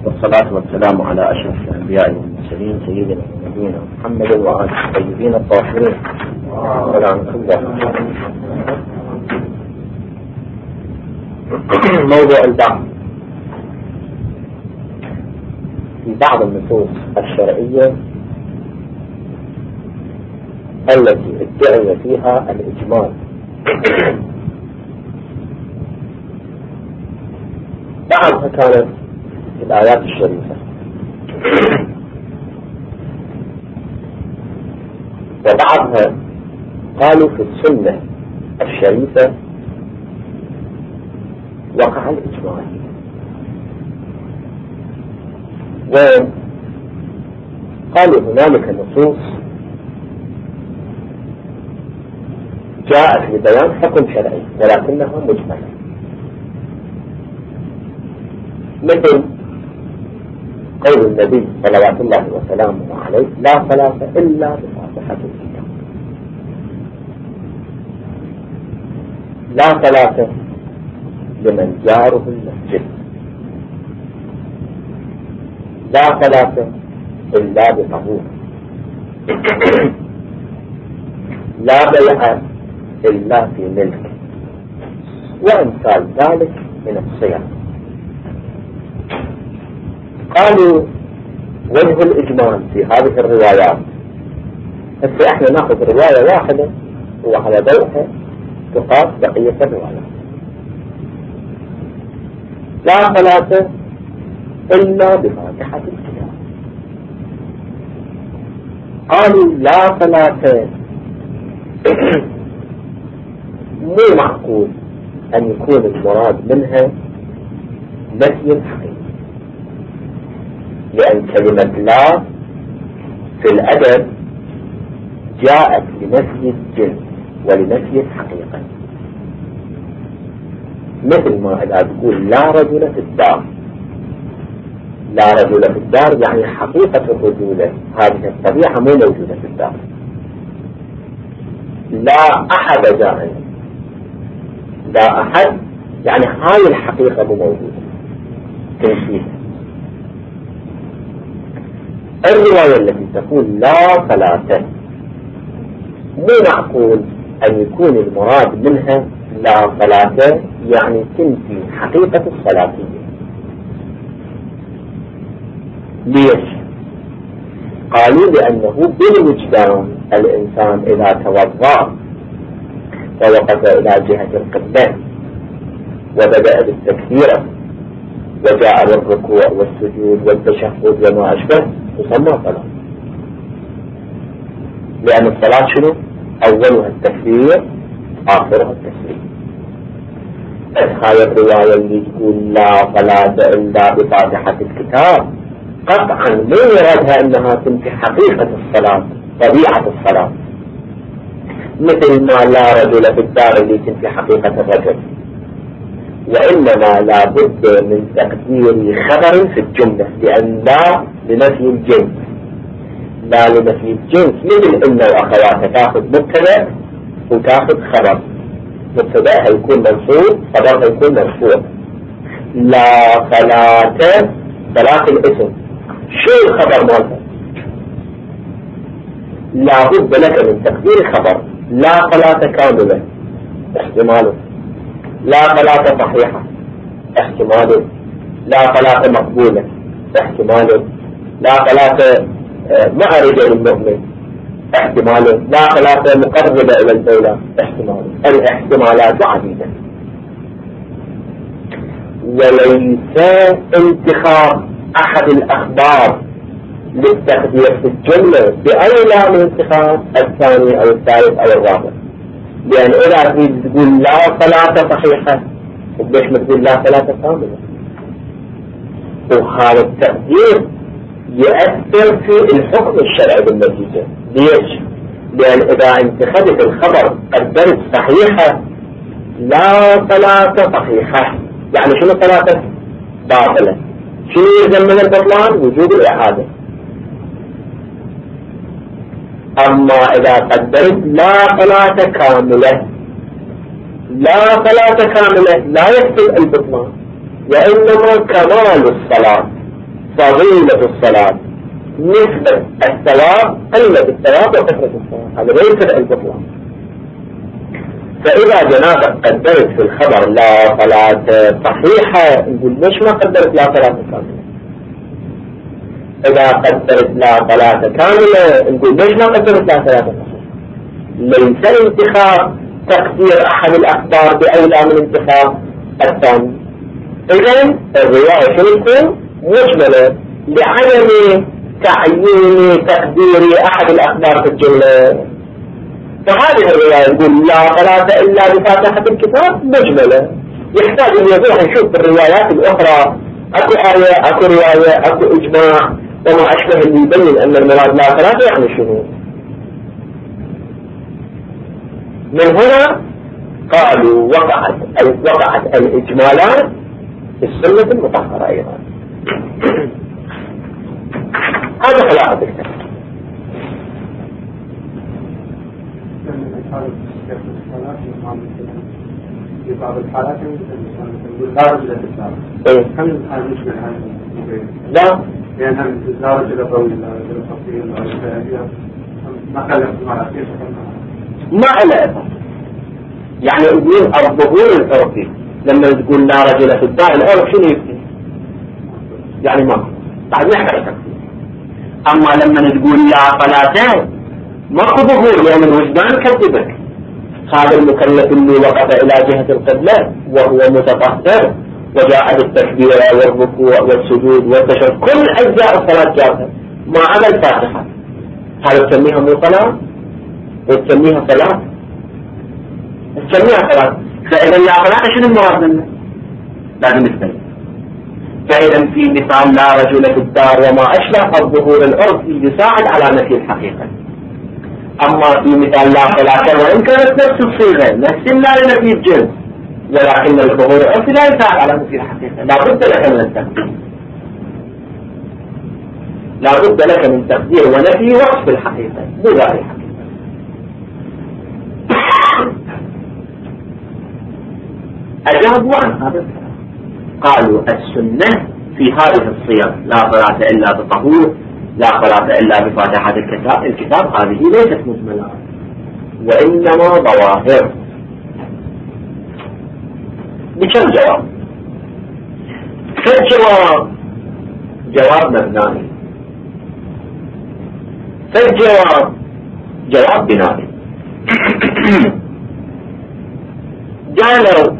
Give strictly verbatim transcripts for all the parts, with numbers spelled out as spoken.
والصلاة والسلام على أشرف الأنبياء والمرسلين سيدنا ونبينا محمد وآله الطيبين الطاهرين ورحمة الله. موضوع البعض في بعض النصوص الشرعية التي ادعي فيها الإجمال بعضها كانت في الآيات الشريفة وبعضها قالوا في السنة الشريفة وقع الإجمال. وقالوا هنالك نصوص جاءت لبيان حكم شرعي ولكنها مجملة، مثل قول النبي صلوات الله وسلامه عليه: لا صلاة إلا بفاتحة الكتاب. لا صلاة لمن جاره المسجد. لا صلاة إلا بطهور. لا بيع إلا في ملك، وأمثال ذلك من الصيغ. قالوا وجه الإجمال في هذه الروايات، بس احنا ناخذ رواية واحدة وعلى ضوءها تقاس بقية الروايات. لا صلاة إلا بفاتحة الكتاب. قالوا لا صلاة مو معقول أن يكون المراد منها نفي الحقيقة، لأن كلمة لا في الأدب جاءت لنفي الجنس ولنفي الحقيقة، مثل ما إذا تقول لا رجل في الدار. لا رجل في الدار يعني حقيقة الرجولة، هذه الطبيعة مو موجودة في الدار. لا أحد جاء، لا أحد يعني هاي الحقيقة مو موجودة، تنفيها. الرواية التي تقول لا صلاة مو معقول أن يكون المراد منها لا صلاة يعني تنفي حقيقة الصلاتية. ليش؟ قالوا لأنه بالوجدان الإنسان إذا توضأ ووقف إلى جهة القبلة وبدأ بالتكبير وجاء للركوع والسجود والتشهد وما أشبه تسمى صلاة، لأن الصلاة شنو؟ أولها التكبير آخرها التسليم. هاي الرواية اللي تقول لا صلاة إلا بفاتحة الكتاب قطعا مو يرادها أنها تنفي حقيقة الصلاة، طبيعة الصلاة، مثل ما لا رجل في الدار اللي تنفي حقيقة الرجل، وإنما لا بد من تقدير خبر في الجملة، لأن لا لنفي الجنس. لا لنفي الجنس مثل إن وأخواتها تأخذ مبتدأ وتأخذ خبر، مبتدأها يكون منصوب خبرها يكون مرفوع. لا صلاة صلاة الاسم، شو الخبر مالها؟ لا بد لك من تقدير خبر. لا صلاة كاملة احتماله، لا صلاة صحيحة احتماله، لا صلاة مقبولة احتماله، لا صلاة مع رجال المؤمن احتماله، لا صلاة مقربة إلى الدولة احتماله. الاحتمالات عديدة، وليس انتخاب أحد الأخبار للتقدير في الجملة بأولى من انتخاب الثاني أو الثالث أو الرابع، لأن إذا تريد تقول لا صلاة صحيحة ليش ما تقول لا صلاة كاملة؟ وهذا التقدير يؤثر في الحكم الشرعي بالنتيجة. ليش؟ لأن إذا انتخبت الخبر قدرت صحيحة لا صلاة صحيحة يعني شنو صلاة باطلة؟ شنو يلزم من البطلان؟ وجوب الإعادة. أما إذا قدرت لا صلاة كاملة، لا صلاة كاملة لا يكتب البطلان، وإنما كمال الصلاة، فضيلة الصلاة نسبة الثواب قلة الثواب وكثرة الثواب، هذا ليس البطلان. فإذا جنابك قدرت في الخبر لا صلاة صحيحة نقول ليش ما قدرت لا صلاة كاملة؟ إذا قدرت لا صلاة كاملة نقول ليش ما قدرت لا صلاة صحيحة؟ ليس انتخاب تقدير أحد الأخبار بأولى من انتخاب الثاني. إذن الرواية شنو تكون؟ مجملة لعدم تعيين تقدير أحد الأخبار في الجملة. فهذه الرواية نقول لا صلاة إلا بفاتحة الكتاب مجملة، يحتاج أن يروح يشوف الروايات الأخرى أكو آية أكو رواية أكو إجماع وما أشبه اللي يبين أن المراد لا صلاة يعني شنو. من هنا قالوا وقعت وقعت الإجمالات في السنة المطهرة أيضا. هذا خلاصة الكلام. في بعض الحالات نقول لا رجل الإسلام هل هذا يشمل هذا؟ لا، لأن لا رجل قوي لا رجل خطير لا رجل ما خلف مع الأخير ما على أثر. يعني يقولون الظهور العرفي لما تقول لا رجل في الدار العرف شنو يفهم؟ يعني ما بعد يحكي تكفير. أما لما تقول لا صلاة ماكو ظهور لأن الوجدان كذبك. هذا المكلف اللي وقف إلى جهة القبلة وهو متطهر وجاء بالتكبير والركوع والسجود والتشهد كل أجزاء الصلاة جاءت ما عدا الفاتحة، هذا تسميها مو صلاة وتسميها صلاة؟ تسميها صلاة. فإذا لا صلاة شنو المراد منه؟ لازم نستمع. فإذا في مثال لا رجل في الدار وما أشبه الظهور العرفي يساعد على نفي الحقيقة. أما في مثال لا صلاة وإن كانت نفس الصيغة نفس لا لنفي الجنس ولكن الظهور العرفي لا يساعد على نفي الحقيقة. لا بد لك من التقدير، لا بد لك من تقدير ونفي وصف الحقيقة مو ظاهر الحقيقة. أجابوا عن هذا الكلام قالوا السنة في هذه الصيغ لا صلاة إلا بطهور لا صلاة إلا بفاتحة الكتاب الكتاب هذه ليست مجملة وإنما ظواهر. بكم جواب؟ فالجواب جواب مبنائي، فالجواب جواب بنائي. قالوا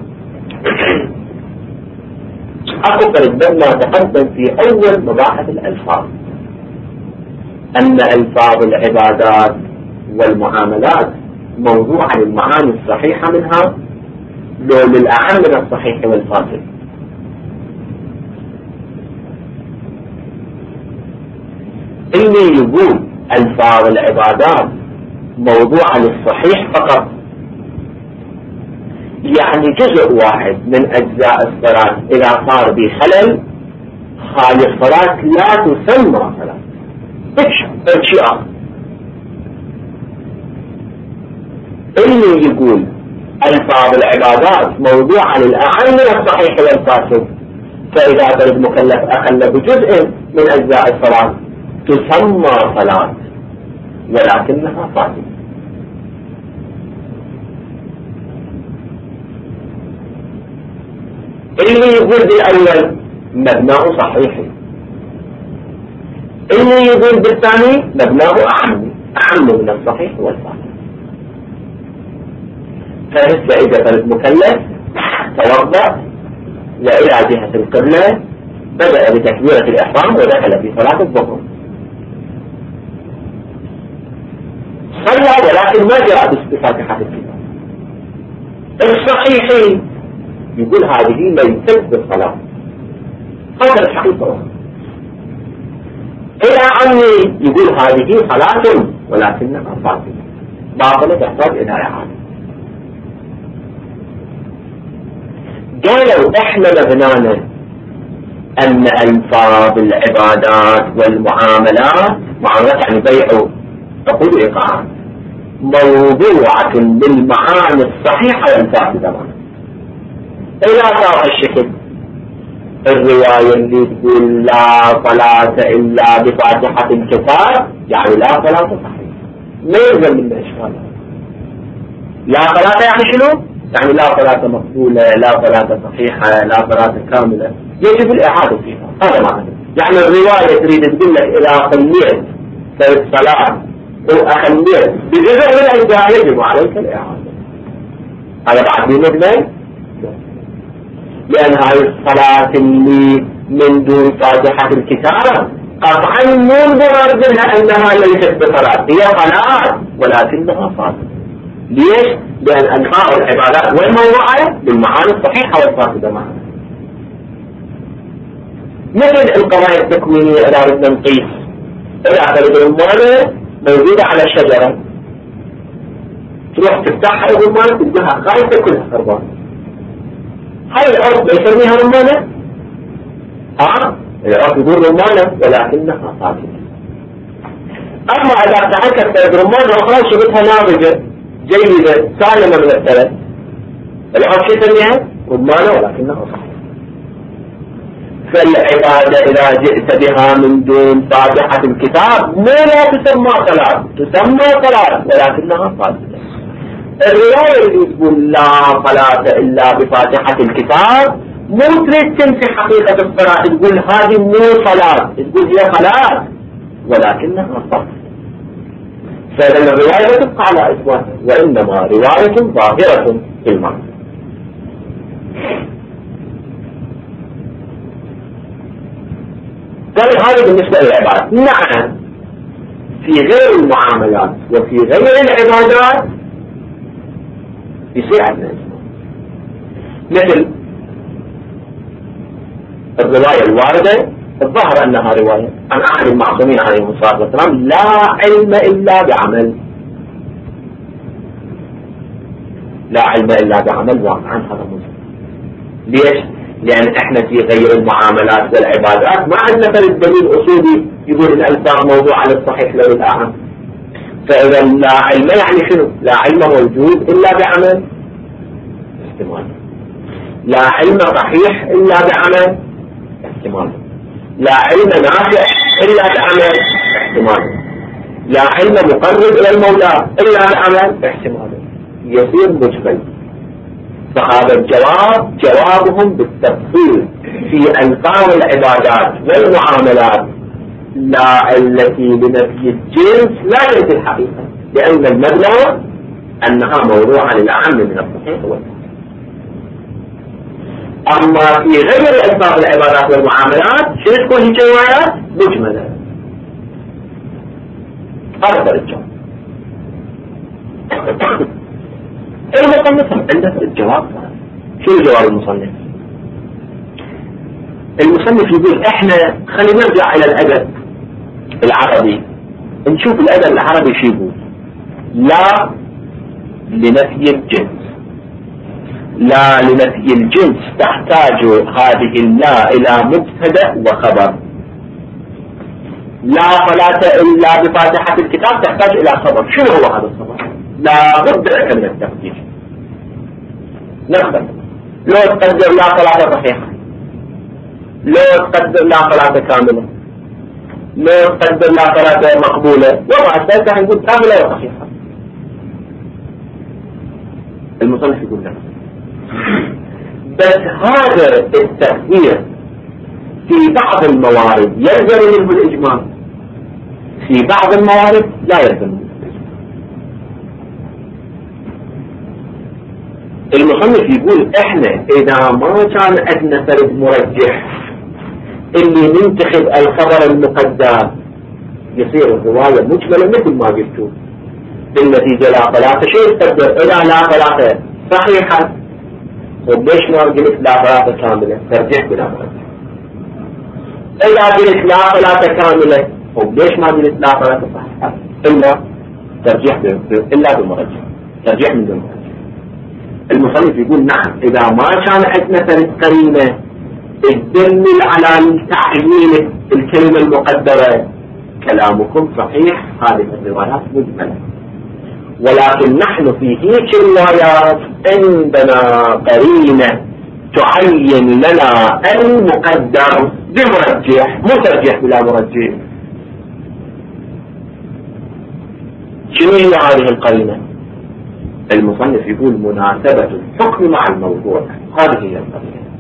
أكو فرق ما تقدم في أول مباحث الألفاظ أن ألفاظ العبادات والمعاملات موضوعة للمعاني الصحيحة منها لو للأعم من الصحيح والفاسد. اللي يقول ألفاظ العبادات موضوعة للصحيح فقط يعني جزء واحد من أجزاء الصلاة إذا صار به خلل هذه الصلاة لا تسمى صلاة اشياء. اللي يقول ألفاظ العبادات موضوعة للأعم من الصحيح والفاسد فإذا كان المكلف أقل بجزء من أجزاء الصلاة تسمى صلاة ولكنها فاسدة. اللي يقول بالأول مبناه صحيح، اللي يقول بالثاني مبناه أعم أعم من الصحيح والفاسد. فهسه إذا المكلف توضأ وإلى جهة القبلة بدأ بتكبيرة الإحرام ودخل في صلاة الظهر صلى ولكن ما جاء بفاتحة الكتاب. الصحيحين يقول هذه ليست بالصلاة، هذا الحقيقة. إلى عني يقول هذه صلاة ولكنها فاسدة باطلة تحتاج إلى إعادة. قالوا إحنا مبنانا أن ألفاظ العبادات والمعاملات معاملات يعني بيع عقود إيقاعات موضوعة للمعاني الصحيحة والفاسدة. إذا صار الشكل الرواية اللي تقول لا صلاة إلا بفاتحة الكتاب يعني لا صلاة صحيحة، ما يلزم من إشكال. لا صلاة يعني شنو؟ يعني لا صلاة مقبولة، لا صلاة صحيحة، لا صلاة كاملة، يجب الإعادة فيها. هذا معنى. يعني الرواية تريد تقول لك إذا صليت في الصلاة وأخليت بجزء من الأجزاء يجب عليك الإعادة. هذا بعد بمبنى، لأن هذه الصلاة اللي من دون فاتحة الكتاب قطعا مو بمرضها أنها ليست بصلاة، هي صلاة ولكنها فاسدة. ليش؟ لأن أنواع العبادات والموضوعات بالمعاني الصحيحة والفاسدة معها. مثل القضايا التكوينية إذا بدنا نقيس، إذا أخذت الرمانة موجودة على الشجرة تروح تفتحها الرمانة تلقاها خايفة كلها خربانة، هاي الأرض بيسميها رمانة؟ ها؟ الأرض يقول رمانة ولكنها فاسدة. أما إذا تحكت رمانة أخرى شبتها ناضجة جيدة سالمة من الثلث، الأرض شو يسميها؟ رمانة ولكنها صحيحة. فالعبادة إذا جئت بها من دون فاتحة الكتاب مو لا تسمى صلاة، تسمى صلاة ولكنها فاسدة. الرواية اللي تقول لا صلاة إلا بفاتحة الكتاب مو تريد تنفي حقيقة الصلاة، تقول هذه مو صلاة، تقول هي صلاة ولكنها فاسدة. فإذا الرواية لا تبقى على إثباتها، وإنما رواية ظاهرة في المعنى. قال هذا بالنسبة للعبادات. نعم في غير المعاملات وفي غير العبادات يصير عندنا إجماع، مثل الرواية الواردة الظاهر أنها رواية عن أحد المعصومين عليهم الصلاة والسلام لا علم إلا بعمل، لا علم إلا بعمل واقعا هذا مسلم. ليش؟ لأن احنا في غير المعاملات والعبادات ما عندنا فرد دليل أصولي يقول الألفاظ موضوع على الصحيح لو الأعم. فإذا لا علم يعني شنو؟ لا علم موجود إلا بعمل احتمال، لا علم صحيح إلا بعمل احتمال، لا علم نافع إلا بعمل احتمال، لا علم مقرب إلى المولى إلا بعمل احتمال، يصير مجمل. فهذا الجواب جوابهم بالتفصيل في ألفاظ العبادات والمعاملات، لا التي لنفي الجنس لا تنفي الحقيقة، لأن المبنى أنها موضوعة للأعم من الصحيح والصحيح. أما في غير ألفاظ العبادات والمعاملات شو تكون هي روايات مجملة. هذا الجواب. المصنف عنده الجواب. شو الجواب المصنف؟ المصنف يقول احنا خلينا نرجع الى الادب العربي نشوف الادب العربي شو يقول. لا لنفي الجنس، لا لنفي الجنس تحتاج هذه اللا الى مبتدا وخبر. لا صلاة الا بفاتحة الكتاب تحتاج الى خبر. شنو هو هذا الخبر؟ لا بد لك من التقدير. نقدر لو تقدر لا صلاة صحيحة، لو تقدر لا صلاة كاملة، لو تقدر لا صلاة مقبولة، وما أساسا نقول كاملة وصحيحة. المصنف يقول لك بس هذا التقدير في بعض الموارد يلزم منه الإجماع، في بعض الموارد لا يلزم منه. المصنف يقول احنا اذا ما كان عندنا فرد مرجح اللي ننتخب الخبر المقدم يصير الرواية مجملة مثل ما قلتوا بالنتيجة لا ثلاثة. شيء تقدر اذا لا ثلاثة صحيحة وليش ما قلت لا ثلاثة كاملة ترجح بلا مرجح. اذا قلت لا ثلاثة كاملة وليش ما قلت لا ثلاثة صحيحة الا ترجح الا بالمرجح، ترجح من بالمرجح. المصنف يقول نعم اذا ما كان عندنا فرد قرينة تدل على تعيين الكلمة المقدرة كلامكم صحيح، هذه الروايات مجملة. ولكن نحن في هيك الروايات عندنا قرينة تعين لنا المقدر بمرجح، مو ترجيح بلا مرجح. شنو هي هذه القرينة؟ المصنف يقول مناسبة الحكم مع الموضوع، هذه هي القرينة.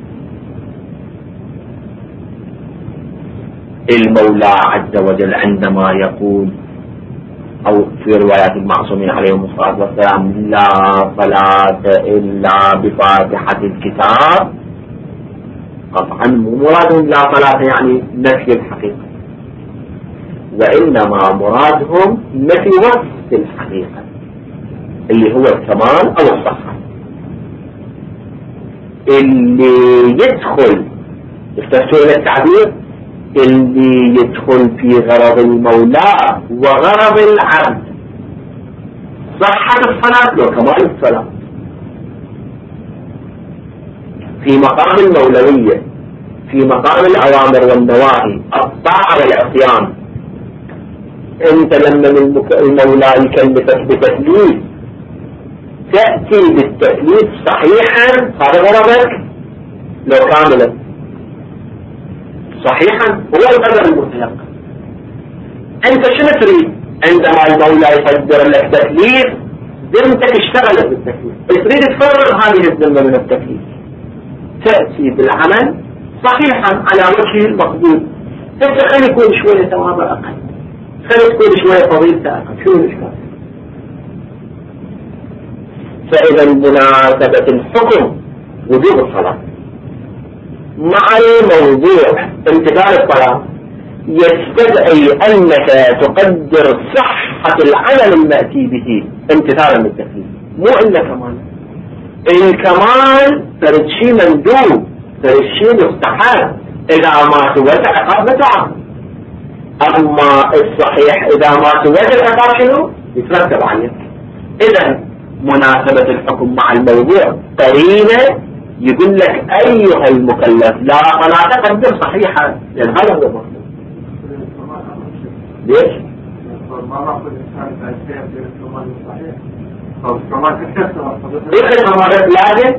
المولى عز وجل عندما يقول أو في روايات المعصومين عليهم الصلاة والسلام لا صلاة إلا بفاتحة الكتاب، قطعا مرادهم لا صلاة يعني نفي الحقيقة، وإنما مرادهم نفي وصف الحقيقة اللي هو الكمال أو الصحة. اللي يدخل يستفسرون التعبير اللي يدخل في غرض المولى وغرض العبد صحة الصلاة لو كمال الصلاة. في مقام المولوية، في مقام الأوامر والنواهي، الطاعة والعصيان، انت لما المولى يكلفك بتكليف تأتي بالتكليف صحيحا، هذا غرضك لو كاملا صحيحا هو القدر المطلق. انت شنو تريد عندما المولى يقدر لك تكليف؟ ذمتك اشتغلت بالتكليف، تريد تفرغ هذه الذمة من التكليف، تأتي بالعمل صحيحا على وجه المقبول. انت خلي يكون شوية ثواب اقل، خلي تكون شوية فضيلة اقل، شو الاشكال؟ فاذا مناسبة الحكم وجوب الصلاة مع الموضوع امتثال الصلاة يستدعي أنك تقدر صحة العمل المأتي به امتثالا للتكليف، مو إلا كمال. الكمال فرد شيء مندوب، فرد شيء مستحب، إذا ما سويت عقاب متعب. أما الصحيح إذا ما سويت العقاب شنو؟ يترتب عليك. إذا مناسبة الحكم مع الموضوع قرينة يقول لك أيها المكلف لا فلا تقدر صحيحا، لأن هذا هو المطلوب. ليش؟ ليش الكمال لازم؟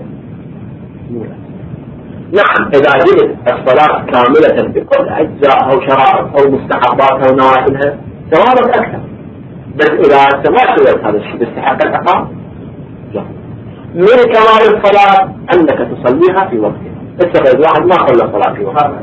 نعم، إذا جئت الصلاة كاملة بكل أجزائها وشرائطها ومستحباتها ونوافلها ثوابك أكثر، بس إذا ما سويت هذا الشيء تستحق العقاب. من كمال الصلاة أنك تصليها في وقتها. اتخذ واحد ما صلى صلاة في وقتها،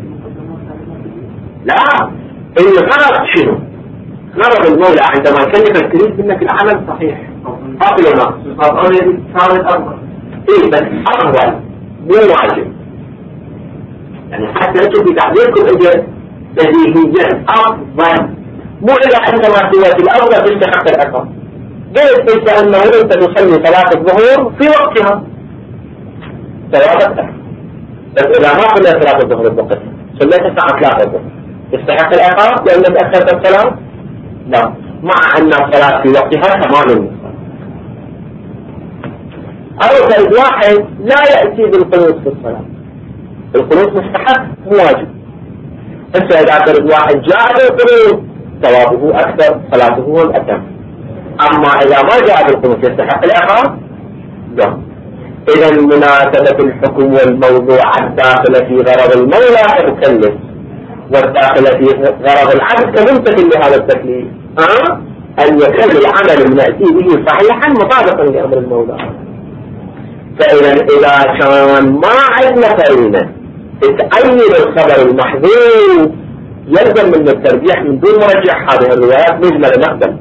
لا، الغرض شنو؟ غرض المولى عندما كلفك تريد منك العمل صحيح أفضل ما صار الأفضل. إيه بس أفضل مو واجب، يعني حتى أنتم في تعبيركم إذا بديهيا أفضل، مو إذا عندما سويت الأفضل تستحق العقاب. قلت انت انه انت تصلي صلاة الظهر في وقتها ثوابك، بس اذا ما صليت صلاة الظهر بوقتها صليت الساعة ثلاثة الظهر تستحق العقاب لانك اخرت الصلاة؟ لا، مع ان الصلاة في وقتها تمام المصلى. او ثالث واحد لا يأتي بالقنوت في الصلاة، القنوت مستحق مو واجب. انت اذا تريد واحد جاء بالقنوت ثوابه اكثر، صلاته هو الاتم. أما إذا ما جاء بالقنوت يستحق العقاب؟ لا. إذا مناسبة الحكم والموضوع الداخلة في غرض المولى كمكلف، والداخلة في غرض العبد كممتثل لهذا التكليف، أه؟ أن يكون العمل المأتي به صحيحا مطابقا لأمر المولى. فإذا إذا كان ما عندنا قرينة تأيد الخبر المحذوف يلزم من الترجيح من دون مرجح هذه الروايات مجملة نقبل.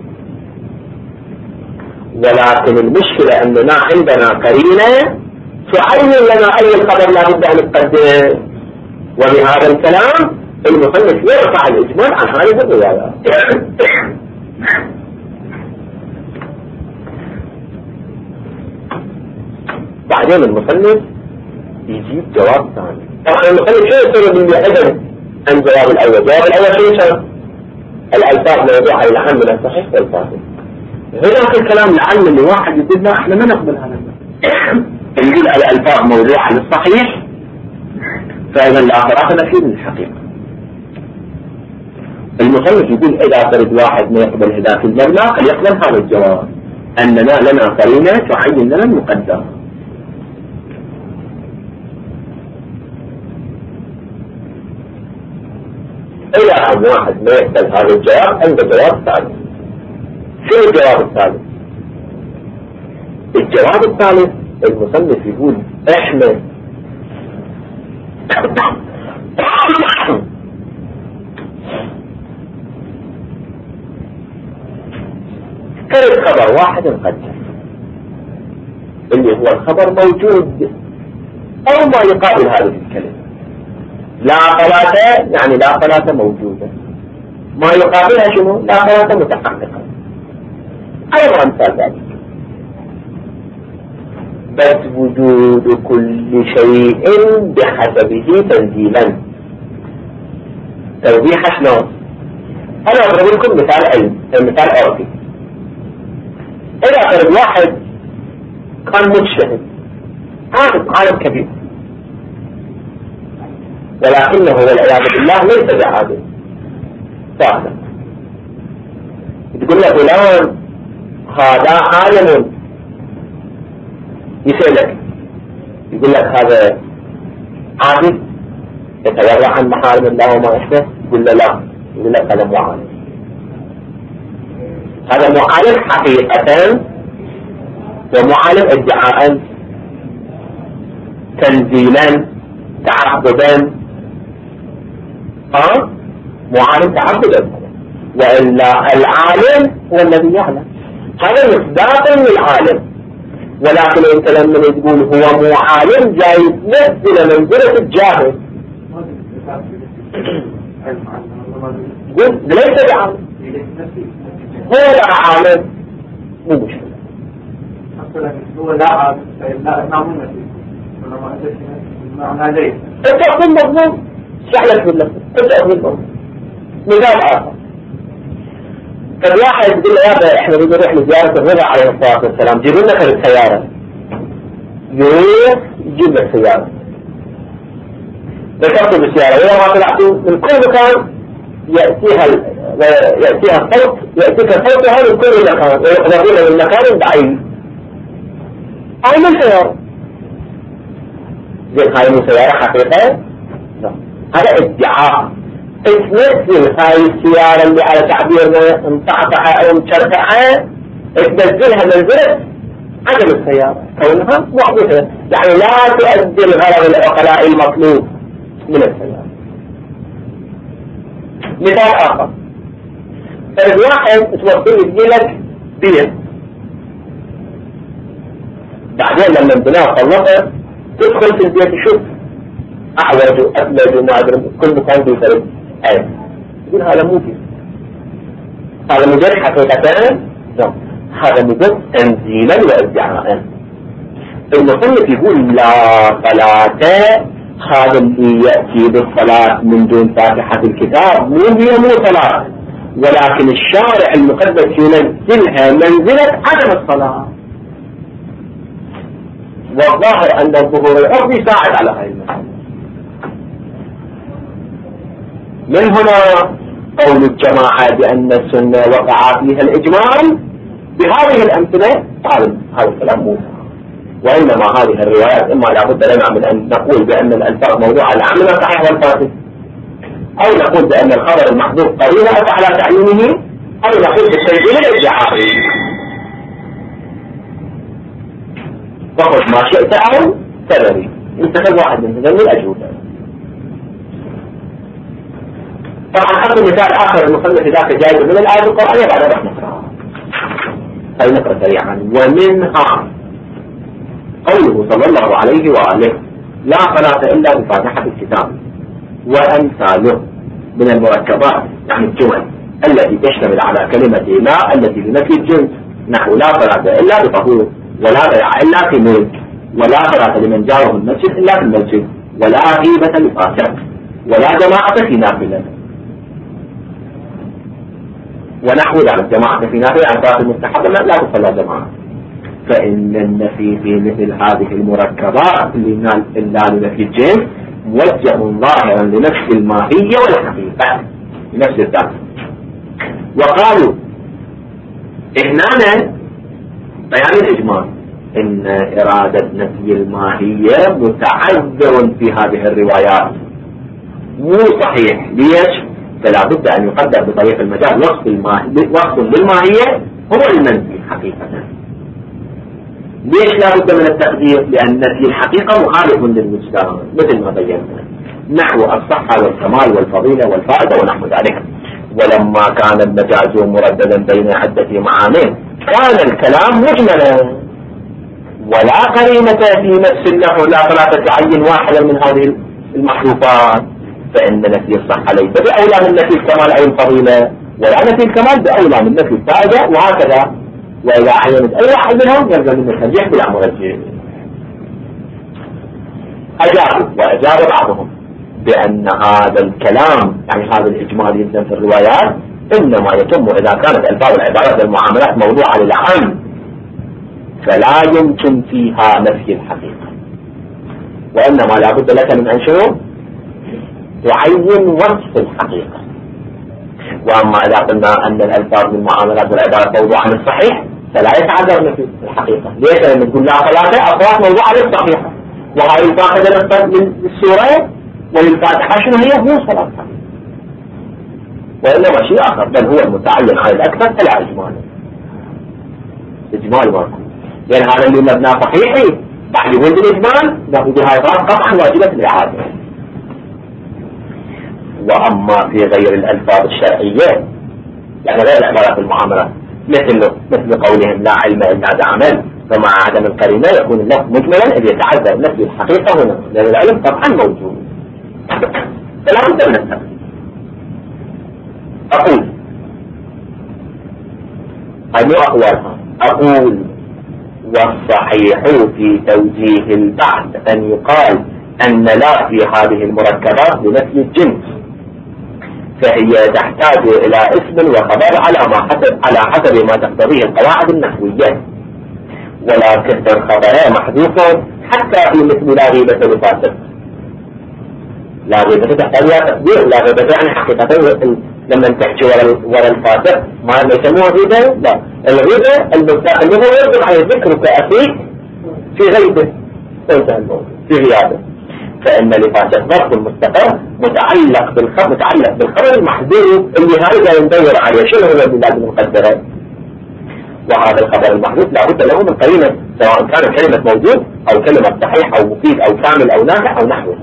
ولكن المشكلة أننا عندنا قرينة تعين لنا أي الخبر لا بد أن نقدم، وبهذا الكلام المصنف يرفع الإجمال عن هذه الروايات. بعدين المصنف يجيب جواب ثاني. طبعا المصنف شو يصير من عدم عن جواب الأول؟ جواب الأول شو يصير؟ الألفاظ موضوعة العام من الصحيح والفاضل. هناك الكلام العلم اللي واحد يقول لا احنا ما نقبل هذا يقول الألفاظ موضوعة للصحيح فإذا لا فراغ فيه من الحقيقة. المصنف يقول إذا تريد واحد ما يقبل هذاك المبنى فليقبل هذا الجواب أننا لنا قرينة تعين لنا المقدر. إلى أن واحد ما يقبل هذا الجواب عنده جواب ثالث. شو الجواب الثالث؟ الجواب الثالث المصنف يقول احنا كانت خبر واحد مقدم اللي هو الخبر موجود او ما يقابل هذه الكلمة. لا ثلاثة يعني لا ثلاثة موجودة، ما يقابلها شنو؟ لا ثلاثة متحققة. ايضا امثال ذلك بس وجود كل شيء بحسبه تنزيلا. توضيح شلون؟ انا اضرب لكم مثال علم، مثال عرفي. اذا فرض واحد كان مجتهد عالم عالم كبير ولكنه والعياذ بالله ليس بعادل فاسق، تقول له فلان هذا عالم، يسألك يقول لك هذا عادل يتورع عن محارم الله وما يشبه، يقول له لا، يقول لك هذا مو عالم. هذا مو عالم حقيقة ومو عالم ادعاء تنزيلا تعبدا. ها مو عالم تعبدا، وإلا العالم هو الذي يعلم. هذا مصداق للعالم، ولكن انت لما تقول هو مو عالم جاي تنزل منزلة الجاهل. قل ليس بعالم، هو لا عالم مو مشكلة. هو لا عالم لا نعمل نفسه ولما أدرك معنى ليس انت اقول مضمون شحلك بالله، انت اقول مضمون. مثال آخر، فالواحد يقول له يابا احنا بدنا نروح لزيارة الرضا عليه الصلاة والسلام، جيبوا لنا خير السيارة. يروح يجيب لك سيارة، ذكرته بالسيارة وإذا ما طلعتوا من كل مكان يأتيها يأتيها الصوت، يأتيك صوتها من كل مكان ويقذفون من مكان بعيد. هاي من سيارة؟ زين هاي مو سيارة حقيقة؟ لا، هذا ادعاء. تنزل هاي السيارة اللي على تعبيرنا مطعطعة او مشركعة تنزلها منزلة عدم السيارة كونها معضلة، يعني لا تؤدي الغرض العقلاء المطلوب من السيارة. مثال آخر، فرد واحد توصل يجيلك بيت، بعدين لما البناء خلصت تدخل في البيت تشوف أحوج وأثلج وما أدري كل مكان بيفرد أي يقول هذا مو بيت، هذا مجرد حقيقة؟ لا، هذا مجرد تنزيلا وادعاء. المصنف يقول لا صلاة، هذا اللي يأتي بالصلاة من دون فاتحة الكتاب مو هي مو صلاة، ولكن الشارع المقدس ينزلها منزلة عدم الصلاة، والظاهر أن الظهور الأرضي يساعد على هذه المسألة. من هنا قول الجماعة بأن السنة وقع فيها الإجمال بهذه الأمثلة، هذا الكلام مو، وإنما هذه الروايات إما لابد لنا من أن نقول بأن الألفاظ موضوعة لعمل صحيح والفاسد، أو نقول بأن الخبر المحذوف قرينة على تعيينه، أو نقول بالتنزيل الادعائي. فخذ ما شئت أو تبري، انتخذ واحد من هذين الأجوبة. طبعا حتى مثال آخر المصنف ذاك جاي من الآية القرآنية بعد رح نقرأ. هاي نقرأ سريعا. ومنها قوله صلى الله عليه وآله لا صلاة إلا بفاتحة الكتاب وأمثاله من المركبات، يعني الجمل التي تشتمل على كلمة لا التي بنفي الجنس، نحو لا صلاة إلا بطهور، ولا بيع إلا في ملك، ولا صلاة لمن جاره المسجد إلا في المسجد، ولا غيبة لفاسق، ولا جماعة في نافلة، ونحو ذلك. جماعة في نافلة عن صلاة المستحبة لا تصلى جماعة. فإن النفي في مثل هذه المركبات إلا لنفي الجنس موجه ظاهرا لنفس الماهية والحقيقة لنفس الذات. وقالوا إهنانا بيان الإجمال إن إرادة نفي الماهية متعذر في هذه الروايات، مو صحيح. ليش؟ فلا بد أن يقدر بطريق المجال وصف, وصف للماهية هو المنفي حقيقة. ليش لا بد من التقدير؟ لأن نفي الحقيقة مخالف للوجدان مثل ما بينا نحو الصحة والكمال والفضيلة والفائدة ونحو ذلك. ولما كان المجاز مرددا بين عدة معاني كان الكلام مجملا ولا قرينة في نفس النحو لا فلا تعين واحدا من هذه المحذوفات، فإن نفي الصحة ليس بأولى من نفي الكمال أو الفضيلة، ولا نفي الكمال بأولى من نفي الفائدة، وهكذا. وإذا عينت أي واحد منهم يلزم من الترجيح بلا مرجح. أجابوا وأجاب بعضهم بأن هذا الكلام يعني هذا الإجمال يلزم في الروايات إنما يتم إذا كانت ألفاظ العبارات والمعاملات موضوعة للعام، فلا يمكن فيها نفي الحقيقة، وإنما لا بد لك من أن شنو تعين وصف الحقيقة. وأما إذا قلنا أن الألفاظ والمعاملات والعبارات موضوعة للصحيح فلا يتعذر نفي الحقيقة. ليش؟ لأن نقول لا ثلاثة أصوات موضوعة للصحيحة، وهذه الفاقدة من السورة وللفاتحة شنو هي؟ مو صلاة حقيقة، وإنما شيء آخر، بل هو المتعين على الأكثر فلا إجمال. إجمال ماكو، لأن هذا اللي مبنى صحيحي بعد يقول بالإجمال نقول بهاي قطعا واجبة الإعادة. وأما في غير الألفاظ الشرعية يعني غير العبارات المعاملات مثل مثل قولهم لا علم إلا بعمل، فمع عدم القرينة يكون اللفظ مجملا إذ يتعذر نفي الحقيقة هنا، لأن العلم طبعا موجود. فلا بد من التقدير. أقول أي أقوالها أقول والصحيح في توجيه البحث أن يقال أن لا في هذه المركبات لنفي الجنس، فهي تحتاج إلى اسم وخبر على ما حسب على حسب ما تقتضيه القواعد النحوية، ولكن الخبر محذوف حتى في مثل لا غيبة لفاسق. لا غيبة تحتاج إلى تقدير، لا غيبة يعني حقيقة لما تحكي ورا الفاسق ما يسموها غيبة، لا الغيبة المستقل هو يرجع على ذكرك أخيك في غيبة في غيابه، فإن لفاسق ضرب مستقر متعلق بالخبر متعلق بالخبر المحذوف اللي هذا ندور عليه شنو هو اللي لازم نقدره، وهذا الخبر المحذوف لابد له من قرينة سواء كان كلمة موجود أو كلمة صحيح أو مفيد أو كامل أو نافع أو نحوه،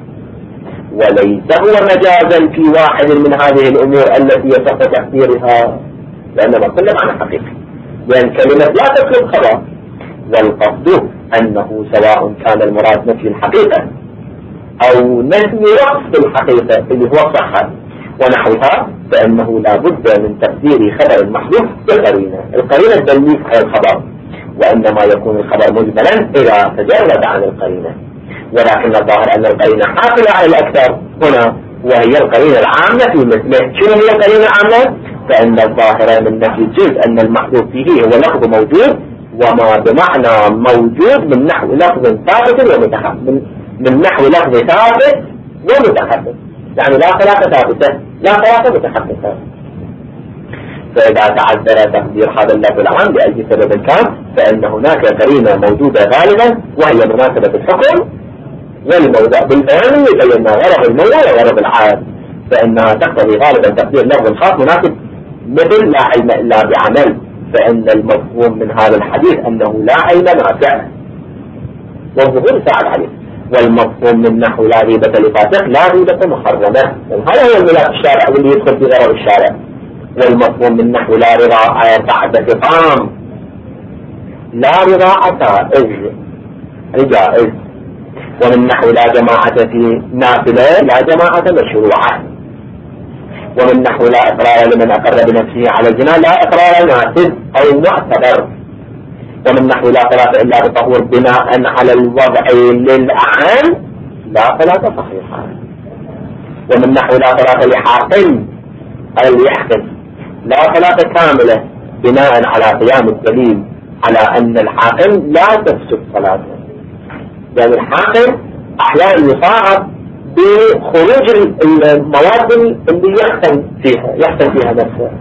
وليس هو مجازا في واحد من هذه الأمور التي يصح تحذيرها، لأنما كل معنى حقيقي، لأن كلمة لا تطلب خبر، والقصد أنه سواء كان المراد نفي الحقيقة أو نفي وصف الحقيقة اللي هو الصحة ونحوها، فإنه لا بد من تقدير خبر المحذوف بالقرينة. القرينة تدليل على الخبر، وإنما يكون الخبر مجملا إذا تجرد عن القرينة، ولكن الظاهر أن القرينة حاصلة على الأكثر هنا، وهي القرينة العامة في مثله. شنو هي القرينة العامة؟ فإن الظاهر من نفي الجزء أن المحذوف فيه هو لفظ موجود، وما بمعنى موجود من نحو لفظ ثابت ومتحقق، من نحو لفظ ثابت ومتحقق، يعني لا ثلاثة ثابتة لا ثلاثة متحققة. فإذا تعذر تقدير هذا اللفظ العام لأي سبب كان فإن هناك قرينة موجودة غالبا وهي مناسبة الحكم والموضع بالبيان يبين غرض الموضع وغرض العام، فإنها تقتضي غالبا تقدير لفظ خاص مناسب مثل لا علم إلا بعمل، فإن المفهوم من هذا الحديث أنه لا علم نافع والظهور ساعد عليه، والمفهوم من نحو لا غيبة لفاسق لا غيبة محرمة، هذا هو الملاك الشارع واللي يدخل في غرض الشارع. والمفهوم من نحو لا رضاعة بعد فطام، لا رضاعة جائز جائز، ومن نحو لا جماعة في نافلة لا جماعة مشروعة، ومن نحو لا إقرار لمن أقر بنفسه على الزنا لا إقرار نافذ أو معتبر، ومن نحو لا صلاة إلا بطهور بناء على الوضع للأعان لا صلاة صحيحة، ومن نحو لا صلاة لحاقل أي يحقل لا صلاة كاملة بناء على قيام الدليل على أن الحاقل لا تفسد صلاته، يعني الحاقل أحيانا يصاعب بخروج المواد اللي يحسن فيها يحسن فيها نفسه،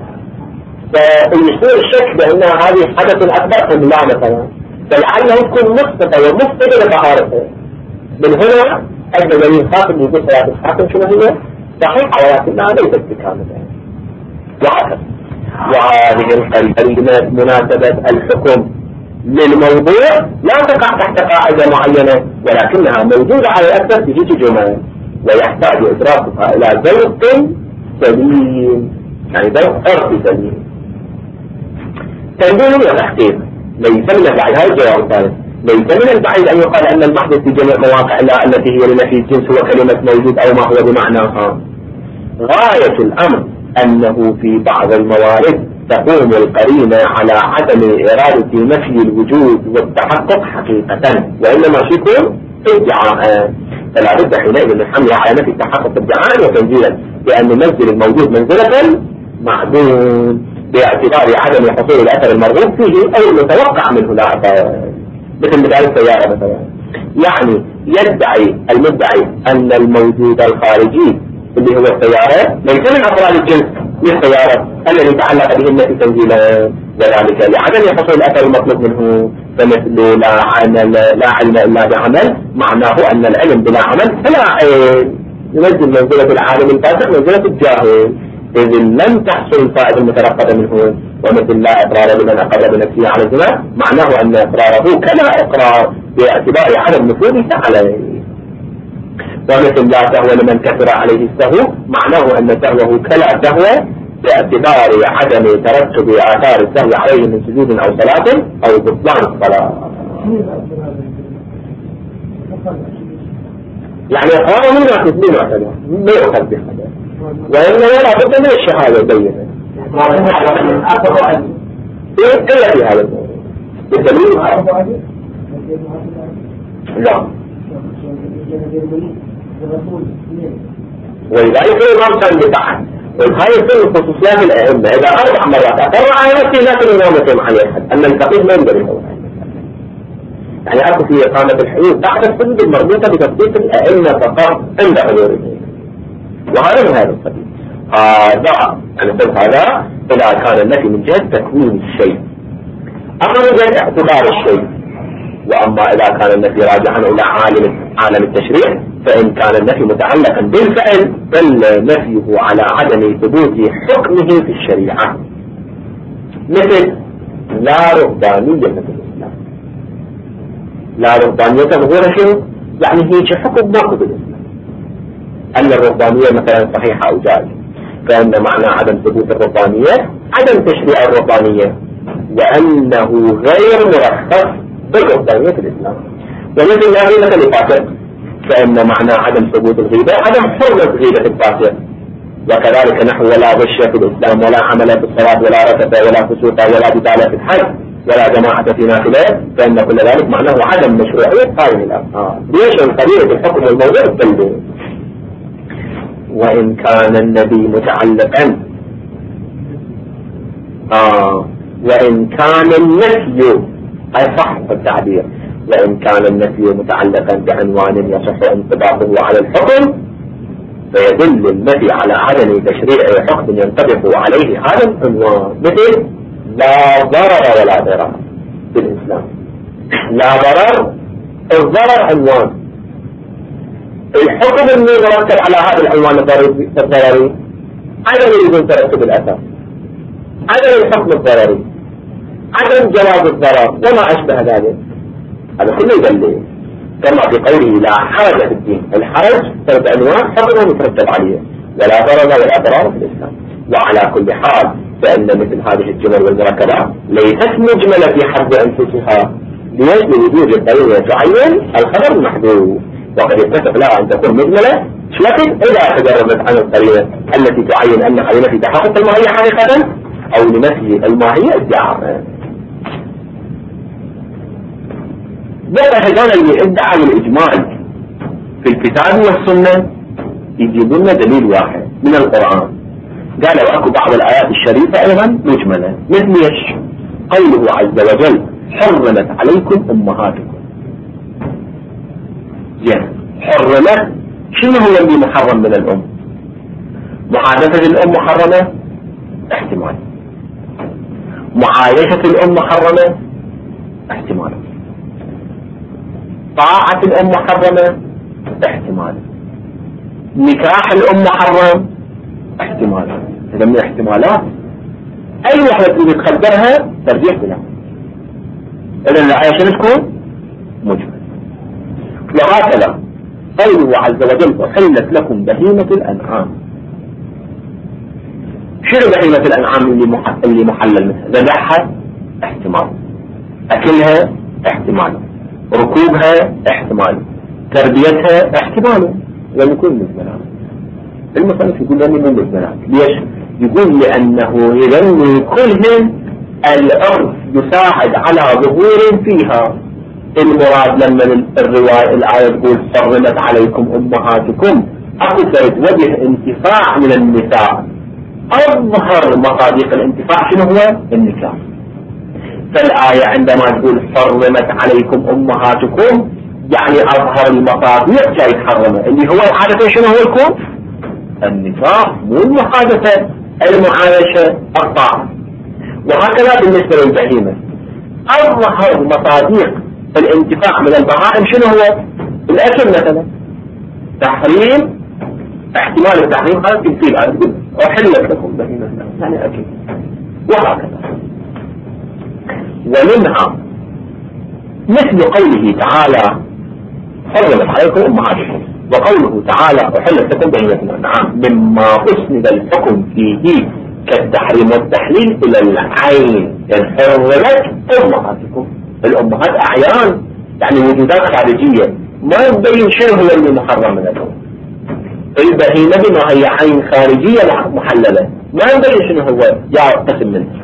فيصير الشك بأن هذه حدث أكبر من لا مثلا، فلعله يكون مصطفى ومفسد لطهارته. من هنا أجل دليل خاص يقول صلاة الحاقل شنو هي؟ صحيحة ولكنها ليست بكاملة. وهكذا. وهذه القرينة مناسبة الحكم للموضوع لا تقع تحت قاعدة معينة، ولكنها موجودة على الأكثر في هيك جمل، ويحتاج إدراكها إلى ذوق سليم، يعني ذوق عرفي سليم. تنبيه وتحقيق. ليس من البعيد، هذا الجواب الثالث، ليس من البعيد أن يقال أن المحدث في جميع مواقع لا التي هي لنفي الجنس هو كلمة موجود أو ما هو بمعناها. غاية الأمر أنه في بعض الموارد تقوم القرينة على عدم إرادة نفي الوجود والتحقق حقيقة، وإنما شكل ادعاء، فلا بد حينئذ من حملها على نفي التحقق ادعاء وتنزيلا، بأن ننزل الموجود منزلة معدوم باعتبار عدم حصول الأثر المرغوب فيه أو المتوقع منه لا أثر. مثل مثال السيارة مثلا، يعني يدعي المدعي أن الموجود الخارجي اللي هو السيارة ليس من أفراد الجنس للسيارة الذي تعلق به النفي تنزيلا، وذلك لعدم حصول الأثر المطلوب منه. فمثل لا عمل لا علم إلا بعمل، معناه أن العلم بلا عمل فلا علم، ينزل منزلة العالم الفاسق منزلة الجاهل، إذ لم تحصل الفائدة المترقبة منه. ومثل لا إقرار لمن أقر بنفسه على الزنا، معناه أن إقراره كلا إقرار باعتبار عدم نفوذه عليه. ومثل لا سهو لمن كثر عليه السهو، معناه أن سهوه كلا سهو باعتبار عدم ترتب آثار السهو عليه من سجود أو صلاة أو بطلان الصلاة. يعني إقراره من ناقص من معتبر ما يؤخذ بهذا، وإنما لا بد من الشهادة بينة إلا في هذا الموضوع بالدليل. لا، ولذلك الإمام كان بتاعه وهاي يصير خصوصيات الأئمة. إذا أربع مرات أقر على نفسي لا تنومتهم عليه أحد أن الفقيه ما يقدر يسوي، يعني أكو في إقامة الحدود تحت السند المربوطة بتثبيت الأئمة فقط عند حضورهم، وهذا من هذا القبيل. هذا أنا قلت هذا إذا كان النفي من جهة تكوين الشيء، أما من جهة اعتبار الشيء. وأما إذا كان النفي راجعا إلى عالم عالم التشريع، فإن كان النفي متعلقا بالفعل بل نفيه على عدم ثبوت حكمه في الشريعة، مثل لا رهبانية في الإسلام. لا رهبانية هو شيء يعني هي حكم ماكو بالإسلام، أن الرهبانية مثلا صحيحة أو جائزة، فإن معنى عدم ثبوت الرهبانية عدم تشريع الرهبانية، وأنه غير مرخص بالرهبانية في الإسلام. ومثل لا غيبة للفاسق، فإن معنى عدم ثبوت الغيبة عدم حرمة غيبة الفاسق. وكذلك نحو لا غش في الإسلام ولا عمل في الصلاة ولا ركب ولا فسوق ولا بدالة في الحج ولا جماعة في نافلة، فإن كل ذلك معناه عدم مشروعية هذه الأفعال. ليش القضية الحكم الموضوع التلبية. وإن كان النبي متعلقا آه وإن كان النفي أي صح التعبير، وإن كان النفي متعلقا بعنوان يصح انطباقه على الحكم، فيدل النفي على عدم تشريع حكم ينطبق عليه هذا العنوان، مثل لا ضرر ولا ضرر في الإسلام. لا ضرر، الضرر عنوان، الحكم اللي يترتب على هذا العنوان الضرري عدم يجوز ترتب الأثر، عدم الحكم الضرري، عدم جواز الضرر وما أشبه ذلك. هذا كله يدل كما في قوله لا حرج في الدين. الحرج ثلاث عنوان حكم يترتب عليه، ولا ضرر ولا ضرر في الإسلام. وعلى كل حال فإن مثل هذه الجمل والمركبات ليست مجملة في حد أنفسها، ليش؟ لوجود القرينة تعين الخبر المحذوف، وقد يتفق لها أن تكون مجملة، لكن إذا تجربت عن القرينة التي تعين أن قرينة في تحقق الماهية حقيقة أو لنفي الماهية ادعاء. بقى هذول اللي ادعوا الإجمال في الكتاب والسنة يجيبون دليل واحد من القرآن. قالوا أكو بعض الآيات الشريفة أيضا مجملة، مثل ايش؟ قوله عز وجل حرمت عليكم أمهاتكم. يعني حرمت، شنو هو اللي محرم من الأم؟ محادثة الأم محرمة احتمال، معايشة الأم محرمة احتمال، طاعة الأم محرمة احتمال، نكاح الأم محرم احتمالات. إذا من احتمالات أي واحدة تريد تخبرها ترجيح بلا. إذا الآية شنو تكون؟ مجمل. وهكذا قوله عز وجل أحلت لكم بهيمة الأنعام. شنو بهيمة الأنعام اللي اللي محلل منها؟ ذبحها احتمال، أكلها احتمال، ركوبها احتمال، تربيتها احتمال. لم يكون مجملات. المصنف يقول لأنه مو مجملات. ليش؟ يقول لأنه يظن كلهم العرف يساعد على ظهور فيها. المراد لما الرواية الآية تقول حرمت عليكم أمهاتكم، أقصد وجه انتفاع من النساء. أظهر مصادق الانتفاع شنو هو؟ النكاح. فالآية عندما تقول حرمت عليكم أمهاتكم يعني أظهر المصادق جاي تحرمه، اللي هو عادة شنو هو يكون؟ النكاح، مو المحادثة، المعايشة، الطاعة. وهكذا بالنسبة للبهيمة أظهر مصادق الانتفاع من البهائم شنو هو؟ الأكل مثلا، تحريم، احتمال التحريم هذا تمثيل على الجزء، أحلت لكم بهيمة يعني أكل، وهكذا. ومنها مثل قوله تعالى حرمت عليكم أمهاتكم، وقوله تعالى أحلت لكم بهيمة الأنعام، مما أسند الحكم فيه كالتحريم والتحليل إلى العين. يعني حرمت أمهاتكم، الأمهات أعيان يعني وجودات خارجية، ما يبين شنو هو اللي محرم من الأم. البهيمة بما هي عين خارجية محللة، ما يبين شنو هو يا قسم منه.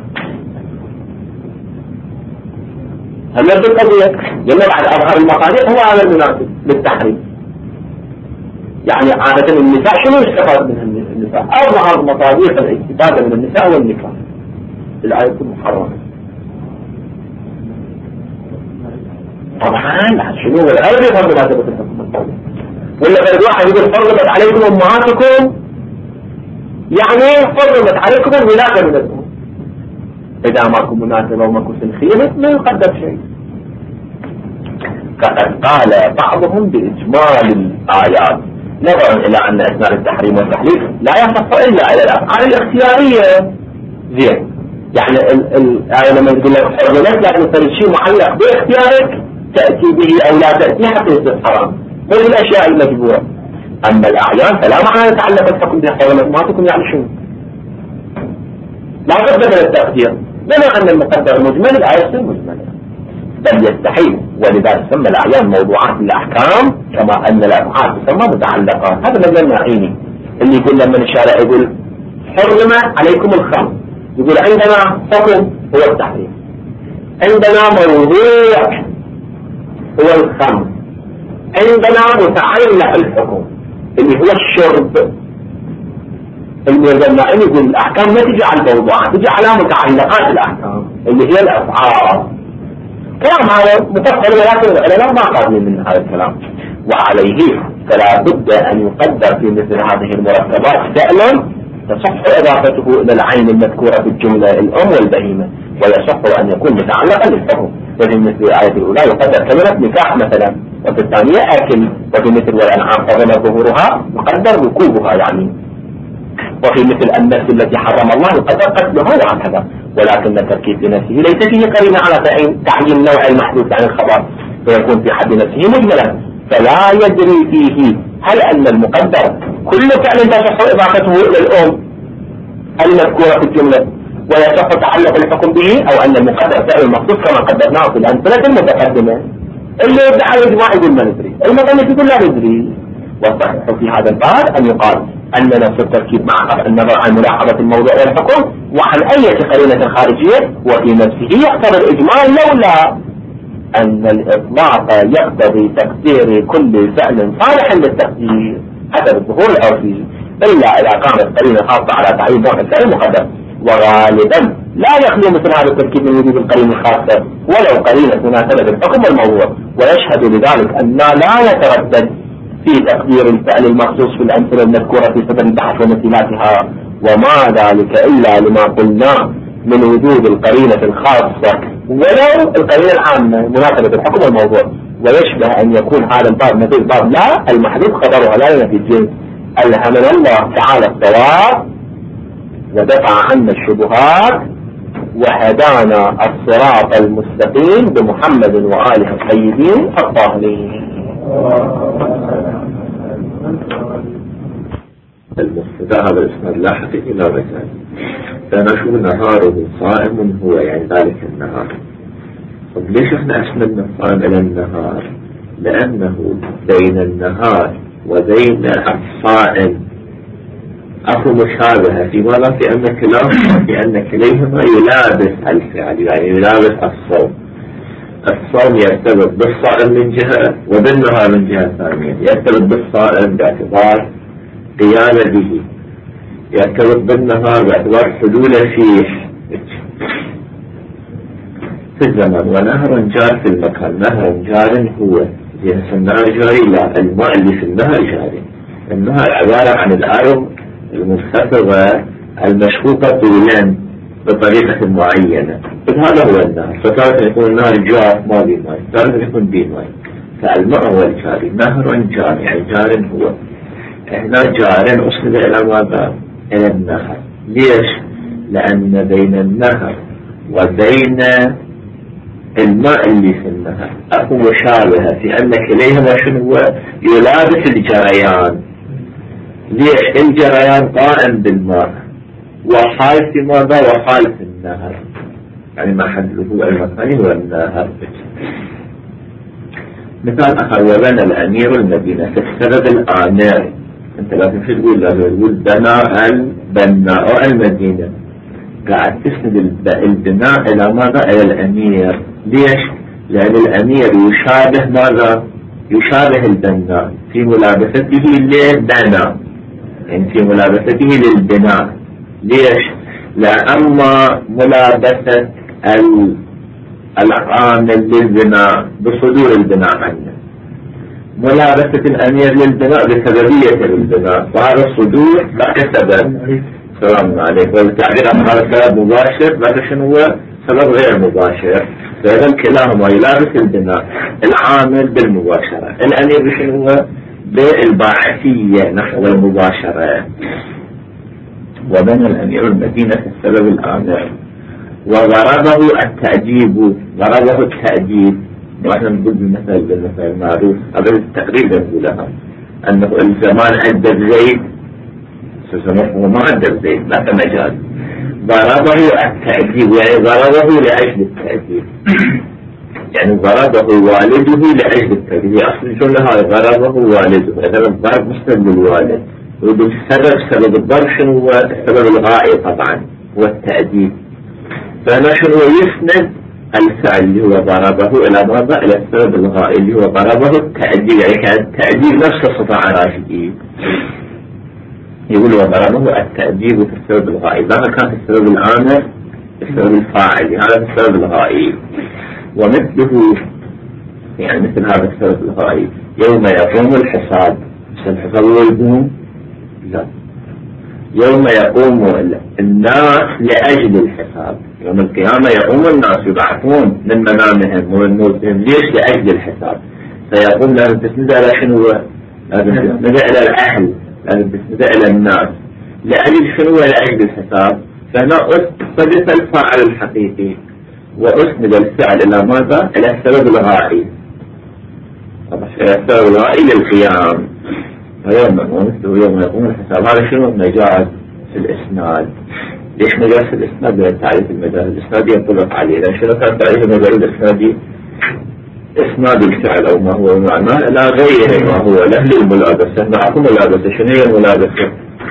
هل يبدو القضية؟ لأنه بعد أظهر المصادق هو هذا المناسب للتحريم. يعني عادة النساء شنو يستفاد من النساء؟ أظهر مصادق الاستفادة من النساء والنكاح. الآية تكون محرمة. طبعا شنو هو الغرب يفرض مناسبة الحكم القولي، ولا فرد واحد يقول حرمت عليكم أمهاتكم يعني حرمت عليكم الولادة من الأم. إذا ماكو مناسبة وماكو سنخية ما يقدر شيء. فقد قال بعضهم بإجمال الآيات نظرا إلى أن أثناء التحريم والتحليل لا يصح إلا على الأفعال الاختيارية. زين، يعني الآية لما يقول لك حرمت لكن فرد شيء معلق باختيارك تأتي به أو لا تأتي حتى يصير حرام، مثل الأشياء المجبورة. أما الأعيان فلا معنى يتعلق الحكم بها حرمت ما تكون يعني شنو؟ لا بد من التقدير، بما أن المقدر مجمل الآية تصير مجملة، بل يستحيل. ولذلك سمى الأعيان موضوعات الأحكام كما أن الأفعال تسمى متعلقات. هذا مبنى المعيني اللي يقول لما الشارع يقول حرم عليكم الخمر، يقول عندنا حكم هو التحريم، عندنا موضوع هو الخمر، عندنا متعلق الحكم اللي هو الشرب. المبنى يقول الأحكام ما تجي على الموضوعات، تجي على متعلقات الأحكام اللي هي الأفعال. كلام هذا مفصل، ولكن العلماء ما قابلين من هذا الكلام. وعليه فلا بد أن يقدر في مثل هذه المركبات فعلا تصح إضافته إلى العين المذكورة في الجملة الأم والبهيمة، ويصح أن يكون متعلقا بالحكم. وفي مثل الآية الأولى يقدر كلمة نكاح مثلا، وفي الثانية أكل، وفي مثل والأنعام حرم ظهورها يقدر ركوبها يعني، وفي مثل النفس التي حرم الله يقدر قتلها وهكذا. ولكن التركيب في نفسه ليس فيه قرينة على تعيين نوع المحدوث عن الخبر، فيكون في حد نفسه مجملا، فلا يدري فيه هل أن المقدر كل فعل تصح إضافته إلى الأم المذكورة في الجملة ويصح تعلق الحكم به، أو أن المقدر فعل المخصوص كما قدرناه في الأمثلة المتقدمة. اللي يدعي الإجماع يقول ما ندري، المصنف يقول لا ندري. والصحيح في هذا الباب أن يقال أن نفس التركيب مع قطع النظر عن ملاحظة الموضوع والحكم وعن أي قرينة خارجية وفي نفسه يقتضي الإجمال، لولا أن الإطلاق يقتضي تقدير كل فعل صالح للتقدير حسب الظهور العرفي، إلا إذا كانت قرينة خاصة على تعيين نوع الفعل المقدر. وغالبا لا يخلو مثل هذا التركيب من وجود القرينة الخاصة ولو قرينة مناسبة الحكم والموضوع. ويشهد لذلك أن لا يتردد في تقدير الفعل المخصوص في الأمثلة المذكورة في صدر البحث ومثيلاتها، وما ذلك إلا لما قلناه من وجود القرينة الخاصة ولو القرينة العامة مناسبة الحكم والموضوع. ويشبه أن يكون هذا الباب مثل باب لا المحدود خبرها لا ينفي الجنس، ألهمنا الله تعالى الصواب ودفع عنا الشبهات وهدانا الصراط المستقيم بمحمد وآله الطيبين الطاهرين. المستدعى هذا الاسناد لا حقيقي لا رجال، فنشوف نهاره صائم هو يعني ذلك النهار. طب ليش احنا اسندنا الصائم الى النهار؟ لانه بين النهار وبين الصائم اكو مشابهة في ماذا؟ في ان كلاهما في ان كليهما يلابس الفعل، يعني يلابس الصوم. الصوم يرتبط بالصائم من جهة وبالنهار من جهة ثانية. يرتبط بالصائم باعتبار قيام به، يرتبط بالنهار باعتبار حلول فيه في الزمن. ونهر جار في المكان، نهر جار هو جنس النهر جاري، لا الماء اللي في النهر جاري. النهر عبارة عن الأرض المنخفضة المشقوقة طولا بطريقة معينة، هذا هو النهر. فتارة يكون النهر جار ما بي ماء، تارة يكون بي ماء، فالماء هو الجاري. نهر جار يعني جار هو. هنا جار أصل إلى ماذا؟ إلى النهر. ليش؟ لأن بين النهر وبين الماء اللي في النهر أكو مشابهة في أن كليهما شنو هو؟ يلابس الجريان. ليش؟ الجريان قائم بالماء وحال في ماذا؟ وحال في النهر، يعني محله المكاني هو النهر. مثال آخر، وبنى الأمير المدينة في السبب الآمر. انت لازم شو تقول؟ لازم تقول بناء البناء المدينة، قاعد تسند البناء الى ماذا؟ الى الامير. ليش؟ لان الامير يشابه ماذا؟ يشابه البناء في ملابسته للبناء، يعني في ملابسته للبناء. ليش؟ لأما ملابسة العامل للبناء بصدور البناء عنه، ملابسة الأمير للبناء بسببية البناء، فهذا الصدور لا كسبب. سلام عليك. والتعبير عن هذا السبب مباشر، لكن شنو هو سبب غير مباشر. فإذا كلاهما يلابس البناء، العامل بالمباشرة، الأمير شنو هو بالباعثية نحو المباشرة. وبنى الأمير المدينة في السبب الآمر، وضربه التأديب. ضربه التأديب، واحنا نقول بالمثل بالمثل المعروف، هذا تقريبا نقولها أنه الزمان أدب زيد، هو ما أدب زيد لا مجال. ضربه التأديب يعني ضربه لأجل التأديب، يعني ضربه والده لأجل التأديب. أصل الجملة هاي ضربه والده، إذا الضرب مستند للوالد، والسبب سبب الضرب شنو هو؟ السبب الغائي طبعا هو التأديب. فأنا شنو يسند الفعل اللي هو ضربه إلى ماذا؟ إلى السبب الغائي اللي هو ضربه التأديب، يعني كان التأديب نفسه صفة عرافية. يقول وضربه التأديب في السبب الغائي، لا كان في السبب الآمر السبب الفاعل، هذا في السبب الغائي. ومثله يعني مثل هذا السبب الغائي، يوم يقوم الحساب. الحساب هو يقوم؟ لا، يوم يقوم الناس لأجل الحساب. يوم القيامة يقوم الناس يبعثون من منامهم ومن موتهم. ليش؟ لأجل الحساب. فيقوم لازم تسند إلى شنو؟ لازم تسند إلى الأهل، لازم تسند إلى الناس. لأجل شنو؟ لأجل الحساب. فهنا أسند الفاعل الحقيقي وأسند الفعل إلى ماذا؟ إلى السبب الغائي، إلى السبب الغائي للقيام. ويوم ومثله يوم يقوم الحساب. هذا شنو؟ مجاز في الإسناد. ليش مجاز في الإسناد؟ لأن تعريف المجاز الإسنادي ينطبق عليه. لأن شنو كان تعريف المجاز الإسنادي؟ إسناد الفعل أو ما هو معناه لا غير ما هو له للملابسة. معكم ملابسة. شنو هي الملابسة؟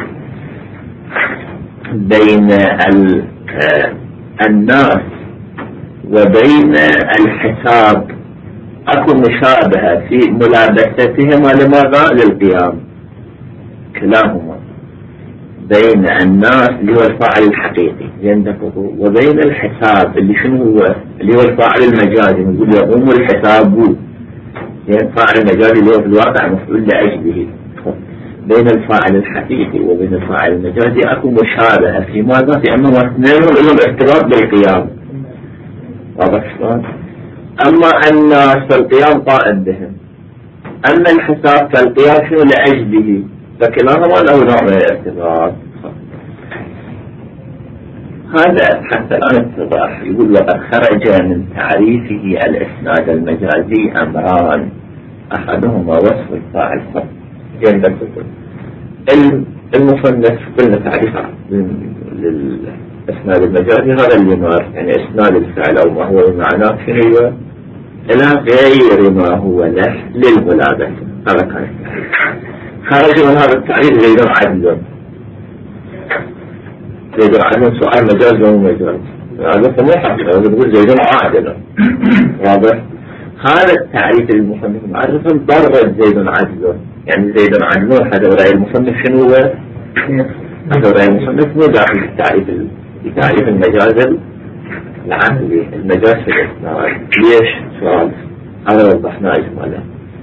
بين الناس وبين الحساب أكو مشابهة في ملابستهما لماذا؟ للقيام. كلاهما بين الناس اللي هو الفاعل الحقيقي يندفقه، وبين الحساب اللي شنو هو؟ اللي هو الفاعل المجازي. نقول يقوم الحساب، يعني الفاعل المجازي اللي هو في الواقع مفعول لأجله. بين الفاعل الحقيقي وبين الفاعل المجازي أكو مشابهة في ماذا؟ في أنهم اثنينهم لهم ارتباط بالقيام. واضح شلون؟ أما الناس فالقيام قائم بهم، أما الحساب فالقيام شنو؟ لأجله. فكلاهما له نوع من الاعتبار. هذا حتى الآن اتضاح. يقول وقد خرج من تعريفه الإسناد المجازي أمران أحدهما وصف الفاعل فقط. المصنف قلنا تعريف للإسناد المجازي هذا اللي مار يعني إسناد الفعل أو ما هو بمعناه شنو إلى غير ما هو له للملابسة. هذا كان التعريف. خرج من هذا التعريف غير عدل. زيد عدل سؤال مجاز أو مجاز هذا مو حقيقة. هذا تقول زيد عادل واضح. هذا التعريف المصنف معرفا ضرر زيد عدل يعني زيد عدل هذا رأي المصنف شنو هو؟ هذا رأي المصنف مو داخل في التعريف في تعريف المجاز العقلي المجاز في الإسناد. ليش؟ سؤال هذا وضحنا إجمالا.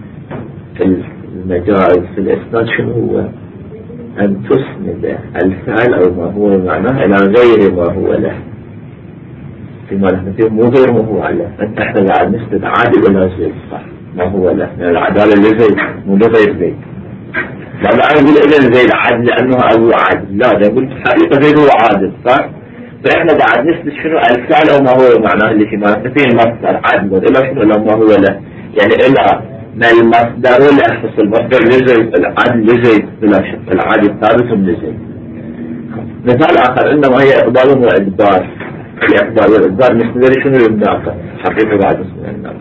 المجاز في الإسناد شنو هو؟ أن تسند الفعل أو ما هو معناه إلى غير ما هو له. فيما نحن فيه مو غير ما هو له. أنت احنا قاعد نسند عادل إلى زيد صح ما هو له يعني العدالة لزيد مو لغير زيد. لا لا أقول إذن زيد عادل لأنه أبو عادل لا ده قلت حقيقة زيد هو عادل صح. فإحنا قاعد نسند شنو الفعل أو ما هو معناه اللي فيما نحن فيه المصدر عادل إلى شنو إلى ما هو له يعني إلى ما المصدر ولا أخص المصدر لزيد العادل لزيد بلا شك العادل ثابت لزيد. مثال آخر إنما هي إقبال وإدبار. الإقبال والإدبار مثل شنو الناقة حقيقة بعد اسمه الناقة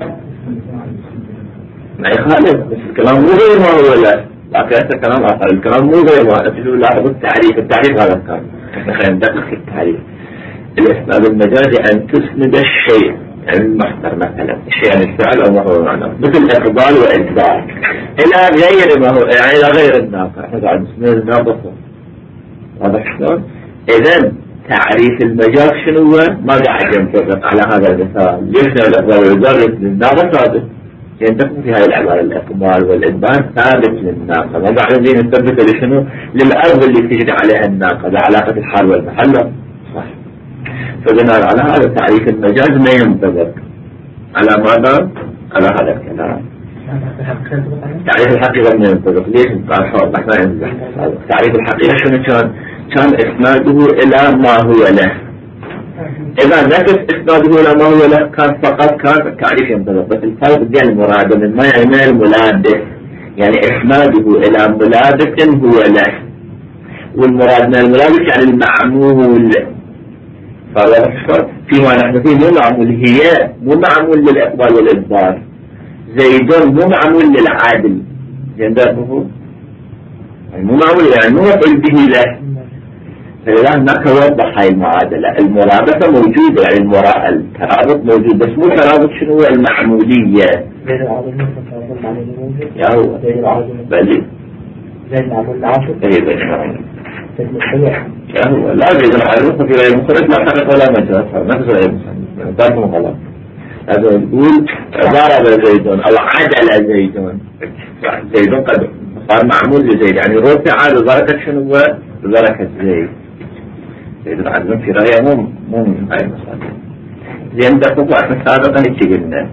ما يخالف بس الكلام مو غير ما هو لا لكن هذا كلام آخر. الكلام مو غير ما أتجو لاحظ التعريف. التعريف هذا كان إحنا خلينا ندقق في التعريف. الإسناد المجازي أن تسند الشيء يعني المصدر مثلا الشيء يعني الفعل أو ما هو معناه مثل إقبال وإدبار إلى غير ما هو يعني إلى غير الناقة. إحنا قاعد نسند الناقة واضح شلون؟ إذن تعريف المجاز شنو هو؟ ما قاعد ينطبق على هذا المثال. ليش الإقبال والإدبار للناقة ثابت ينطبق في هذه العبارة الإقبال والإدبار ثابت للناقة. ما قاعد نزيد نثبت لشنو؟ للأرض اللي تجري عليها الناقة بعلاقة الحال والمحل صح. فبناء على هذا تعريف المجاز ما ينطبق على ماذا؟ على هذا الكلام. تعريف الحقيقة ما ينطبق. ليش؟ تعريف الحقيقة شنو كان؟ كان إسناده إلى ما هو له. إذا نفس إسناده إلى ما هو له كان فقط كان تعريف ينطبق. بس الفرق بين المراد من ما يعني من الملابس يعني إسناده إلى ملابس هو له والمراد من الملابس يعني المعمول. فيما نحن فيه مو معمول هي مو معمول للإقبال والإدبار. زيدون مو معمول للعادل جندره يعني مو معمول يعني مو مفعول به له. فلذا هناك وضح هاي المعادلة. المرابطة موجودة يعني المرا... الترابط موجود بس مو ترابط شنو هو المعمولية. زيد العادل موجود يا هو زيد العادل بلي زيد العادل العاشر ايه بلي زيد يا هو لا زيد العادل في غير مخرج لا حقيقة ولا مجاز نفس غير مخرج تعرفون غلط. هذا يقول ضرب زيدون أو عدل زيدون. زيدون قد صار معمول لزيد يعني رفع لدرجة شنو هو لدرجة زيد. زيد العدل في رأيه مو مو من هاي المسألة. زين دقوا بعد سابقا يجي قلنا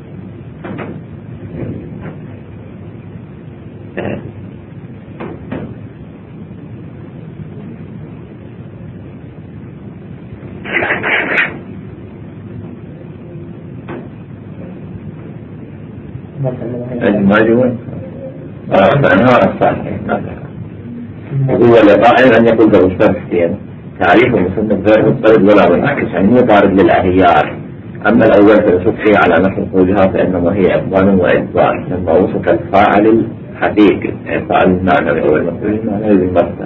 الماجون فأنها الصحيح هو لطائر أن يقول له مستفسين تعريف المصنف غير مضطرد ولا منعكس يعني مو طارد للأهيار. أما الأول فلسفه على نحو قولها فإنما هي إقبال وإدبار لما وصف الفاعل الحقيقي فاعل المعنى هو المفعول المعنى بالمصدر.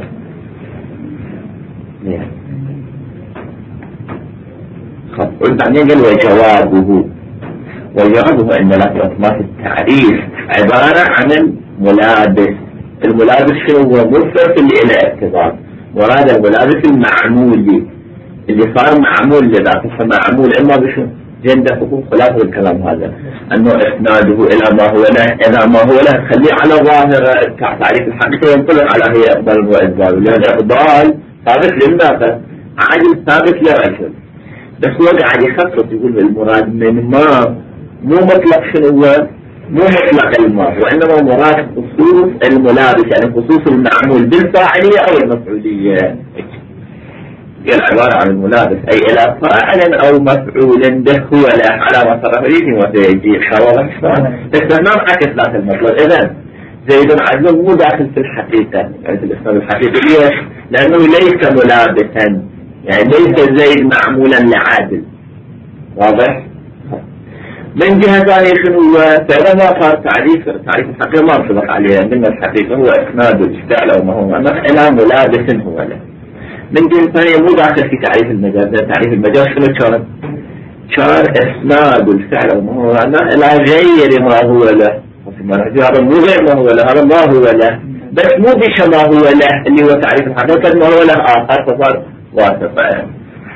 قلت بعدين قال وجوابه وجوابه أن لفظ التعريف عبارة عن الملابس. الملابس شنو هو؟ مفرد اللي إلى اعتبار وراد الملابس المعمولي اللي صار معمول لذاته فمعمول إما بشنو؟ جنده خلاف الكلام هذا أنه إسناده إلى ما هو له إذا ما هو له خليه على ظاهر تعريف الحقيقة ينطلق على هي إقبال وإدبار لأن إقبال ثابت للناقة عادل ثابت للرجل. بس هو قاعد يخصص يقول المراد من ما مو مطلق شنو هو مو مطلق المراد، وإنما مراد خصوص الملابس، يعني خصوص المعمول بالفاعلية أو المفعولية. هي العبارة عن الملابس أي إلى فاعل أو مفعول به هو له على ما صرف لي وسيجي حوالي استثناء عكس ذات المطلب. إذن زيد عدل مو داخل في الحقيقة، يعني في الإسلام الحقيقي. ليش؟ لأنه ليس ملابسا، يعني ليس زيد معمولا لعادل. واضح؟ من جهة ثانية شنو هو؟ فإذا ما صار تعريف تعريف الحقيقة ما نطلق عليه، لأن الحقيقة هو إسناد الفعل أو ما هو إلى ملابس هو له. من جهة ثانية مو داخل في تعريف المجاز، تعريف المجاز شنو كان؟ كان إسناد الفعل أو ما هو إلى غير ما هو له. هذا مو غير ما هو له، هذا ما هو له، بس مو بش ما هو له اللي هو تعريف الحقيقة، ما هو له آخر فصار واسطة.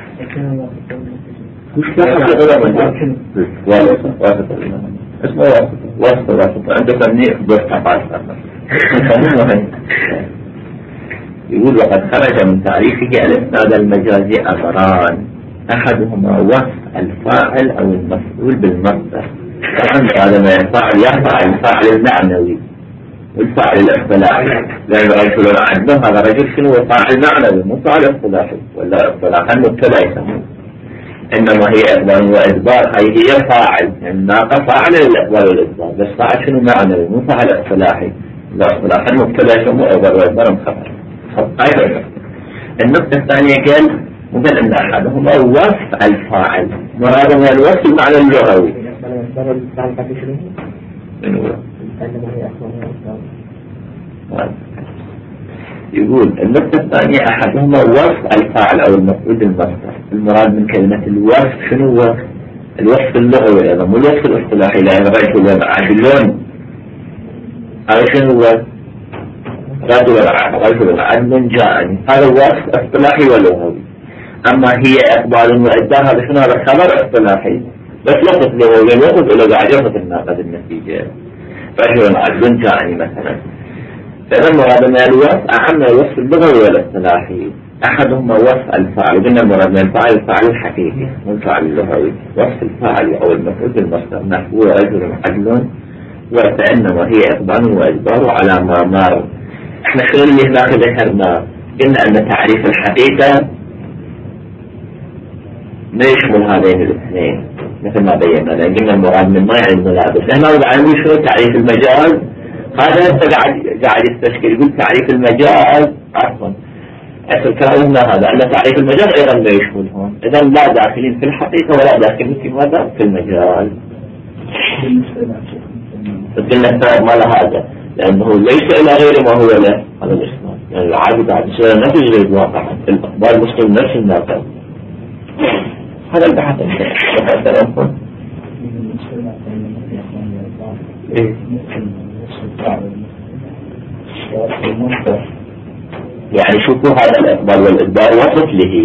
مش حقيقة من واسطة واسطة اسمه واسطة واسطة واسطة عند تمنيع بس عبارة. يقول وقد خرج من تعريفه الإسناد المجازي أمران، أحدهما وصف الفاعل أو المفعول بالمصدر. طبعا هذا ما يفعل يفعل الفاعل المعنوي والفاعل الاصطلاحي، لأن رجل عنده هذا رجل شنو هو فاعل معنوي مو فاعل اصطلاحي، ولا اصطلاحا مبتدأ يسمونه، إنما هي إقبال وإدبار. هي هي فاعل، الناقة فاعل الإقبال والإدبار، بس فاعل شنو معنوي مو فاعل اصطلاحي. لا اصطلاحا مبتدأ يسمونه إقبال والإدبار مخفف. أيضا النقطة الثانية قال وقال أن أحدهما وصف الفاعل، مراد من الوصف المعنى اللغوي. يقول النقطة الثانية أحدهما وصف الفاعل أو المفعول بالمصدر. المراد من كلمة الوصف شنو هو؟ الوصف اللغوي أيضا مو الوصف الاصطلاحي، لأن رجل عدل هذا شنو هو؟ رجل رجل عدل جاءني، هذا وصف اصطلاحي ولغوي. أما هي إقبال وإدبار هذا شنو؟ هذا خبر اصطلاحي بس لفظ لغوي، لفظ إلى قاعد يرفض الناقد النتيجة. رجل عدل جاءني مثلا. فإذا المراد من الوصف أعم الوصف اللغوي والاصطلاحي. أحدهما وصف الفاعل، قلنا المراد من الفاعل الفاعل الحقيقي مو الفاعل اللغوي. وصف الفاعل أو المفعول بالمصدر نحو رجل عدل، وكأنما هي إقبال وإدبار على ما مر. احنا شنو اللي هناك ذكرنا؟ قلنا أن تعريف الحقيقة ما يشمل هذين الاثنين مثل ما بينا، لأن قلنا المراد من ما يعني الملابس. هنا وضعنا شنو تعريف المجاز؟ هذا انت قاعد قاعد يستشكل، يقول تعريف المجاز عفوا اصل كلامنا هذا ان تعريف المجاز ايضا لا يشملهم، اذا لا داخلين في الحقيقة ولا داخلين في ماذا؟ في المجاز. قلنا السبب ما هذا لأنه ليس إلى غير ما هو له هذا الإسلام، يعني العادي بعد سنة نفس غير واقعا الأخبار المسلم نفس الناقل. هذا البحث الثلاثة. إيه؟ يعني شوفوا هذا الإقبال والإدبار وصف لهي،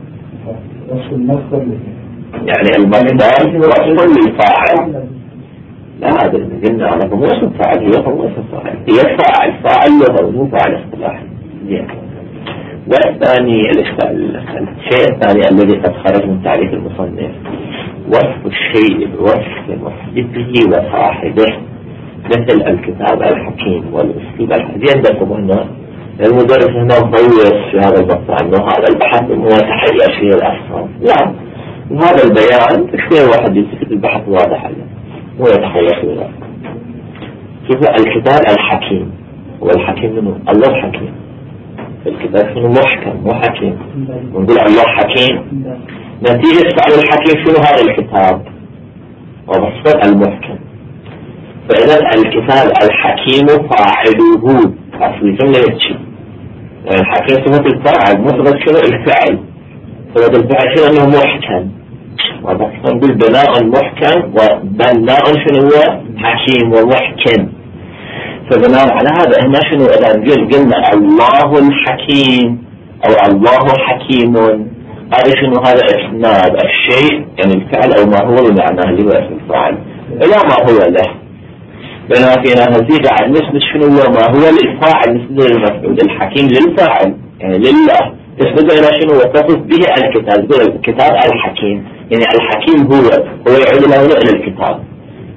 يعني المصدر وصف للفاعل. لا هذا اللي قلنا على مو وصف فاعل، هي وصف فاعل، هي فاعل فاعل لغوي مو فاعل اصطلاحي. والثاني الشيء الثاني الذي قد خرج من تعريف المصنف وصف الشيء بوصف محدثه وصاحبه، مثل الكتاب الحكيم والاسلوب الحكيم. عندكم هنا المدرس هنا مضيع في هذا المقطع انه هذا البحث انه يتحير فيه الافكار، لا وهذا البيان شوية واحد يلتفت البحث واضح له مو يتحير فيه الافكار. شوفوا الكتاب الحكيم والحكيم منه الله حكيم، الكتاب شنو محكم مو حكيم، ونقول الله حكيم نتيجة فعل الحكيم شنو هذا الكتاب وبصفة المحكم. فإذا الكتاب الحكيم فاعله أصل الجملة يتشي، يعني الحكيم صفة الفاعل مو صفة شنو الفعل، صفة الفعل شنو أنه محكم، وبصفة نقول بناء محكم وبناء شنو هو حكيم ومحكم. فبناء على هذا هنا شنو إذا قلنا الله الحكيم أو الله حكيم، هذا شنو هذا إسناد الشيء يعني الفعل أو ما هو بمعناه اللي هو اسم الفاعل إلى ما هو له. بينما فينا نزيد عن نسبة شنو هو ما هو للفاعل نسبة للمفعول، الحكيم للفاعل يعني لله، نسبة إلى شنو وتصف به الكتاب، الكتاب الحكيم يعني الحكيم هو هو يعود له إلى الكتاب.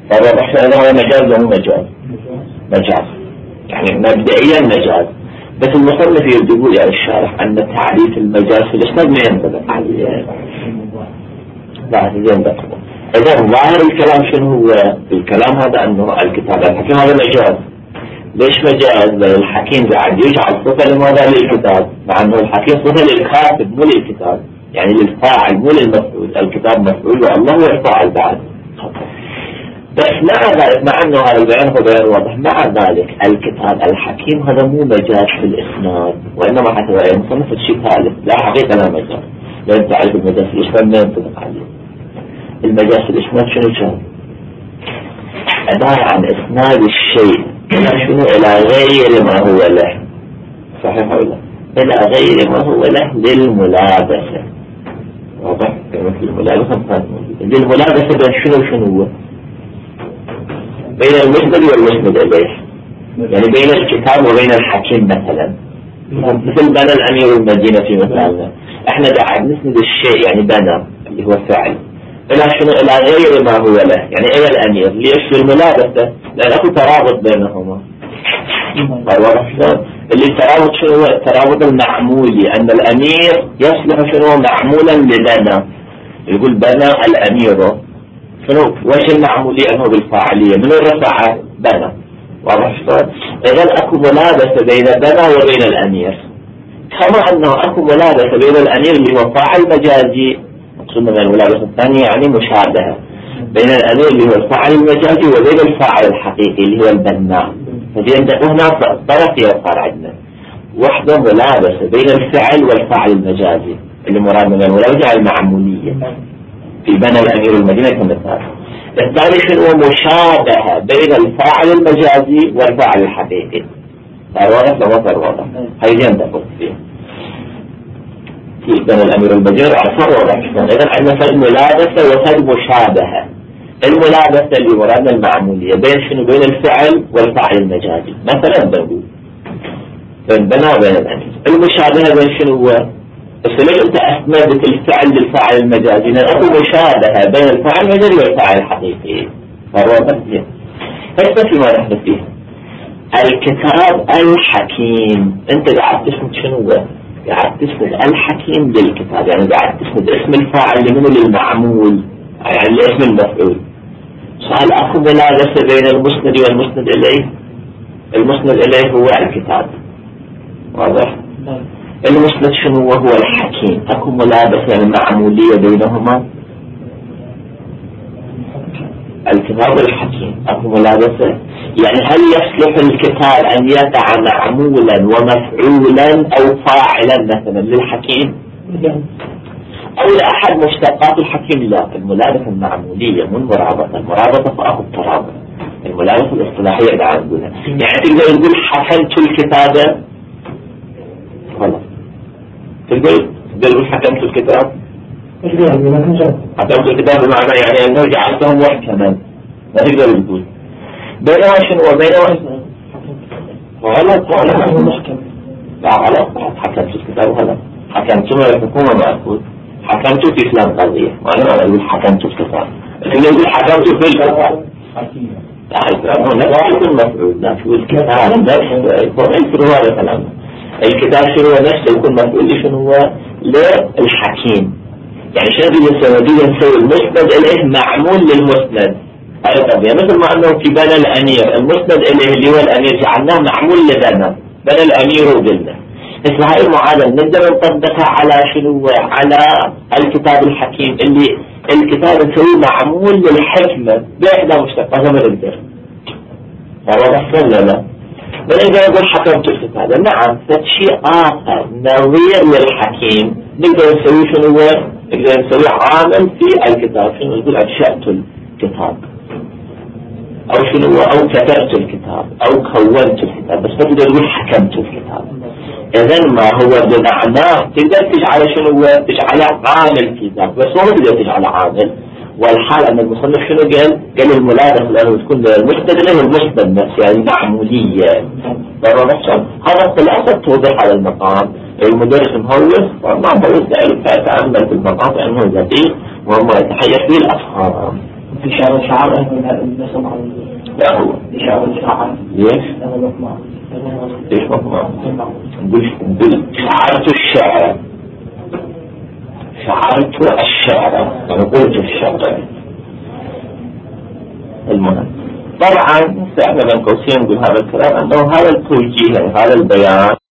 فالواضح هذا مجاز ولا مو مجاز؟ مجاز، يعني مبدئيا مجاز. بس المصنف يقول يا الشارح أن تعريف المجاز في الإسناد ما ينطبق عليه. لا زين بقى. إذا ظاهر الكلام شنو هو؟ الكلام هذا أنه الكتاب الحكيم هذا مجاز. ليش مجاز؟ الحكيم قاعد يجعل صفة لماذا للكتاب، مع أنه الحكيم صفة للكاتب مو للكتاب، يعني للفاعل مو للمفعول. الكتاب مفعول والله هو الفاعل بعد. بس مع ذلك، مع أنه هذا البيان هو بيان واضح، مع ذلك الكتاب الحكيم هذا مو مجاز في الإسناد، وإنما حتى المصنف الشيء ثالث، لا حقيقة لا مجاز، لأن تعرف المجاز في الإسناد ما ينطبق عليه. المجاز في الإسناد شنو كان؟ عبارة عن إسناد الشيء شنو إلى غير ما هو له، صحيح ولا؟ إلى غير ما هو له للملابسة. واضح؟ مثل الملابسة للملابسة بين شنو شنو هو؟ بين المسند والمسند إليه، يعني بين الكتاب وبين الحكيم مثلا. مثل بنى الأمير المدينة في مثالنا، احنا قاعد نسند الشيء يعني بنى اللي هو فعل إلى شنو؟ إلى غير ما هو له، يعني إلى الأمير. ليش؟ للملابسة، لأن أكو ترابط بينهما. اللي الترابط شنو هو؟ الترابط المعمولي، أن الأمير يصلح شنو؟ معمولا لبنى. يقول بنى الأمير شنو؟ وش المعمولية؟ أنه بالفاعلية، من الرفع بنى. واضح شلون؟ إذا أكو ملابسة بين بنى وبين الأمير، كما أنه أكو ملابسة بين الأمير اللي هو فاعل مجازي، مقصودنا من الملابسة الثانية يعني مشابهة بين الأمير اللي هو الفاعل المجازي وبين الفاعل الحقيقي اللي هو البناء. فبين هنا طرف يصار عندنا وحدة ملابسة بين الفعل والفاعل المجازي، اللي مراد من الملابسة المعمولية في بنى الأمير المدينة كمثال. الثاني شنو؟ مشابهة بين الفاعل المجازي والفاعل الحقيقي. صار واضح لو ما صار واضح؟ هاي ينطبق فيه في بنى الأمير المدينة صار واضح. إذا عندنا فد ملابسة وفد مشابهة. الملابسة اللي مرادنا المعمولية بين شنو؟ بين الفعل والفاعل المجازي، مثلا بنقول بين بنى وبين الأمير. المشابهة بين شنو هو؟ بس ليش انت اسندت الفعل للفاعل المجازي؟ لان اكو مشابهه بين الفاعل المجازي والفاعل الحقيقي. فهو بس هسه فيما نحن فيه الكتاب الحكيم، انت قاعد تسند شنو هو؟ قاعد تسند الحكيم للكتاب، يعني قاعد تسند اسم الفاعل لمنه للمعمول، يعني لاسم المفعول. سؤال اكو ملابسه بين المسند والمسند اليه؟ المسند اليه هو الكتاب. واضح؟ المسند شنو هو؟ الحكيم. اكو ملابسة يعني معمولية بينهما؟ الكتاب الحكيم اكو ملابسة، يعني هل يصلح الكتاب ان يقع معمولا ومفعولا او فاعلا مثلا للحكيم او لاحد مشتقات الحكيم؟ لا، الملابسة المعمولية مو المرابطة. المرابطة فاخو الترابط، الملابسة الاصطلاحية اللي عم نقولها. يعني تقدر تقول حكمت الكتابة خلاص، تقدر تقول حكمت الكتاب؟ حكمت الكتاب بمعنى يعني أنه جعلتهم محكما، ما تقدر تقول بينما شنو وبينما غلط. غلط محكم، لا غلط. حكمت الكتاب غلط. حكمت ما الحكومة مأخوذ، حكمت في إسلام قضية، وأنا ما أقول حكمت الكتاب، لكن يقول حكمت في الكتاب. لا نفس المفعول، نفس الكتاب، نفس هذا الكلام. الكتاب شنو نفسه يكون مفعول شنو هو؟ للحكيم. يعني شنو بيسوي؟ بيسوي المسند إليه معمول للمسند. هاي قضية مثل ما أنه في بنى الأمير المسند إليه اللي هو الأمير جعلناه معمول لبنى بنى الأمير وقلنا. مثل هاي المعادلة نقدر نطبقها على شنو؟ على الكتاب الحكيم اللي الكتاب نسويه معمول للحكمة بإحدى مشتقاتها. ما نقدر. واضح ولا لا؟ بنقدر نقول حكمت الكتاب، نعم. فشيء آخر نظير للحكيم نقدر نسوي شنو هو؟ نقدر نسوي عامل في الكتاب. شنو نقول؟ أنشأت الكتاب أو شنو هو؟ أو كتبت الكتاب أو كونت الكتاب، بس ما تقدر تقول حكمت الكتاب. إذن ما هو بمعناه تقدر تجعل شنو هو؟ تجعله عامل في ذاك، بس ما تقدر تجعله عامل. والحال أن المصنف شنو قال؟ قال الملابس لأنه تكون المسند له المسند نفسه، يعني معمولية. هذا خلاصة توضح على المقام. المدرس مهوس ما هو يتأمل في المقام لأنه دقيق وما يتحير فيه الأفهام. في شعر شعر النسمع لا هو شعر شعر ليش؟ ليش مطمع؟ شعرت الشعر شعرت الشعر أنا قلت الشعر. المهم طبعا احنا بين قوسين نقول هذا الكلام انه هذا التوجيه هذا البيان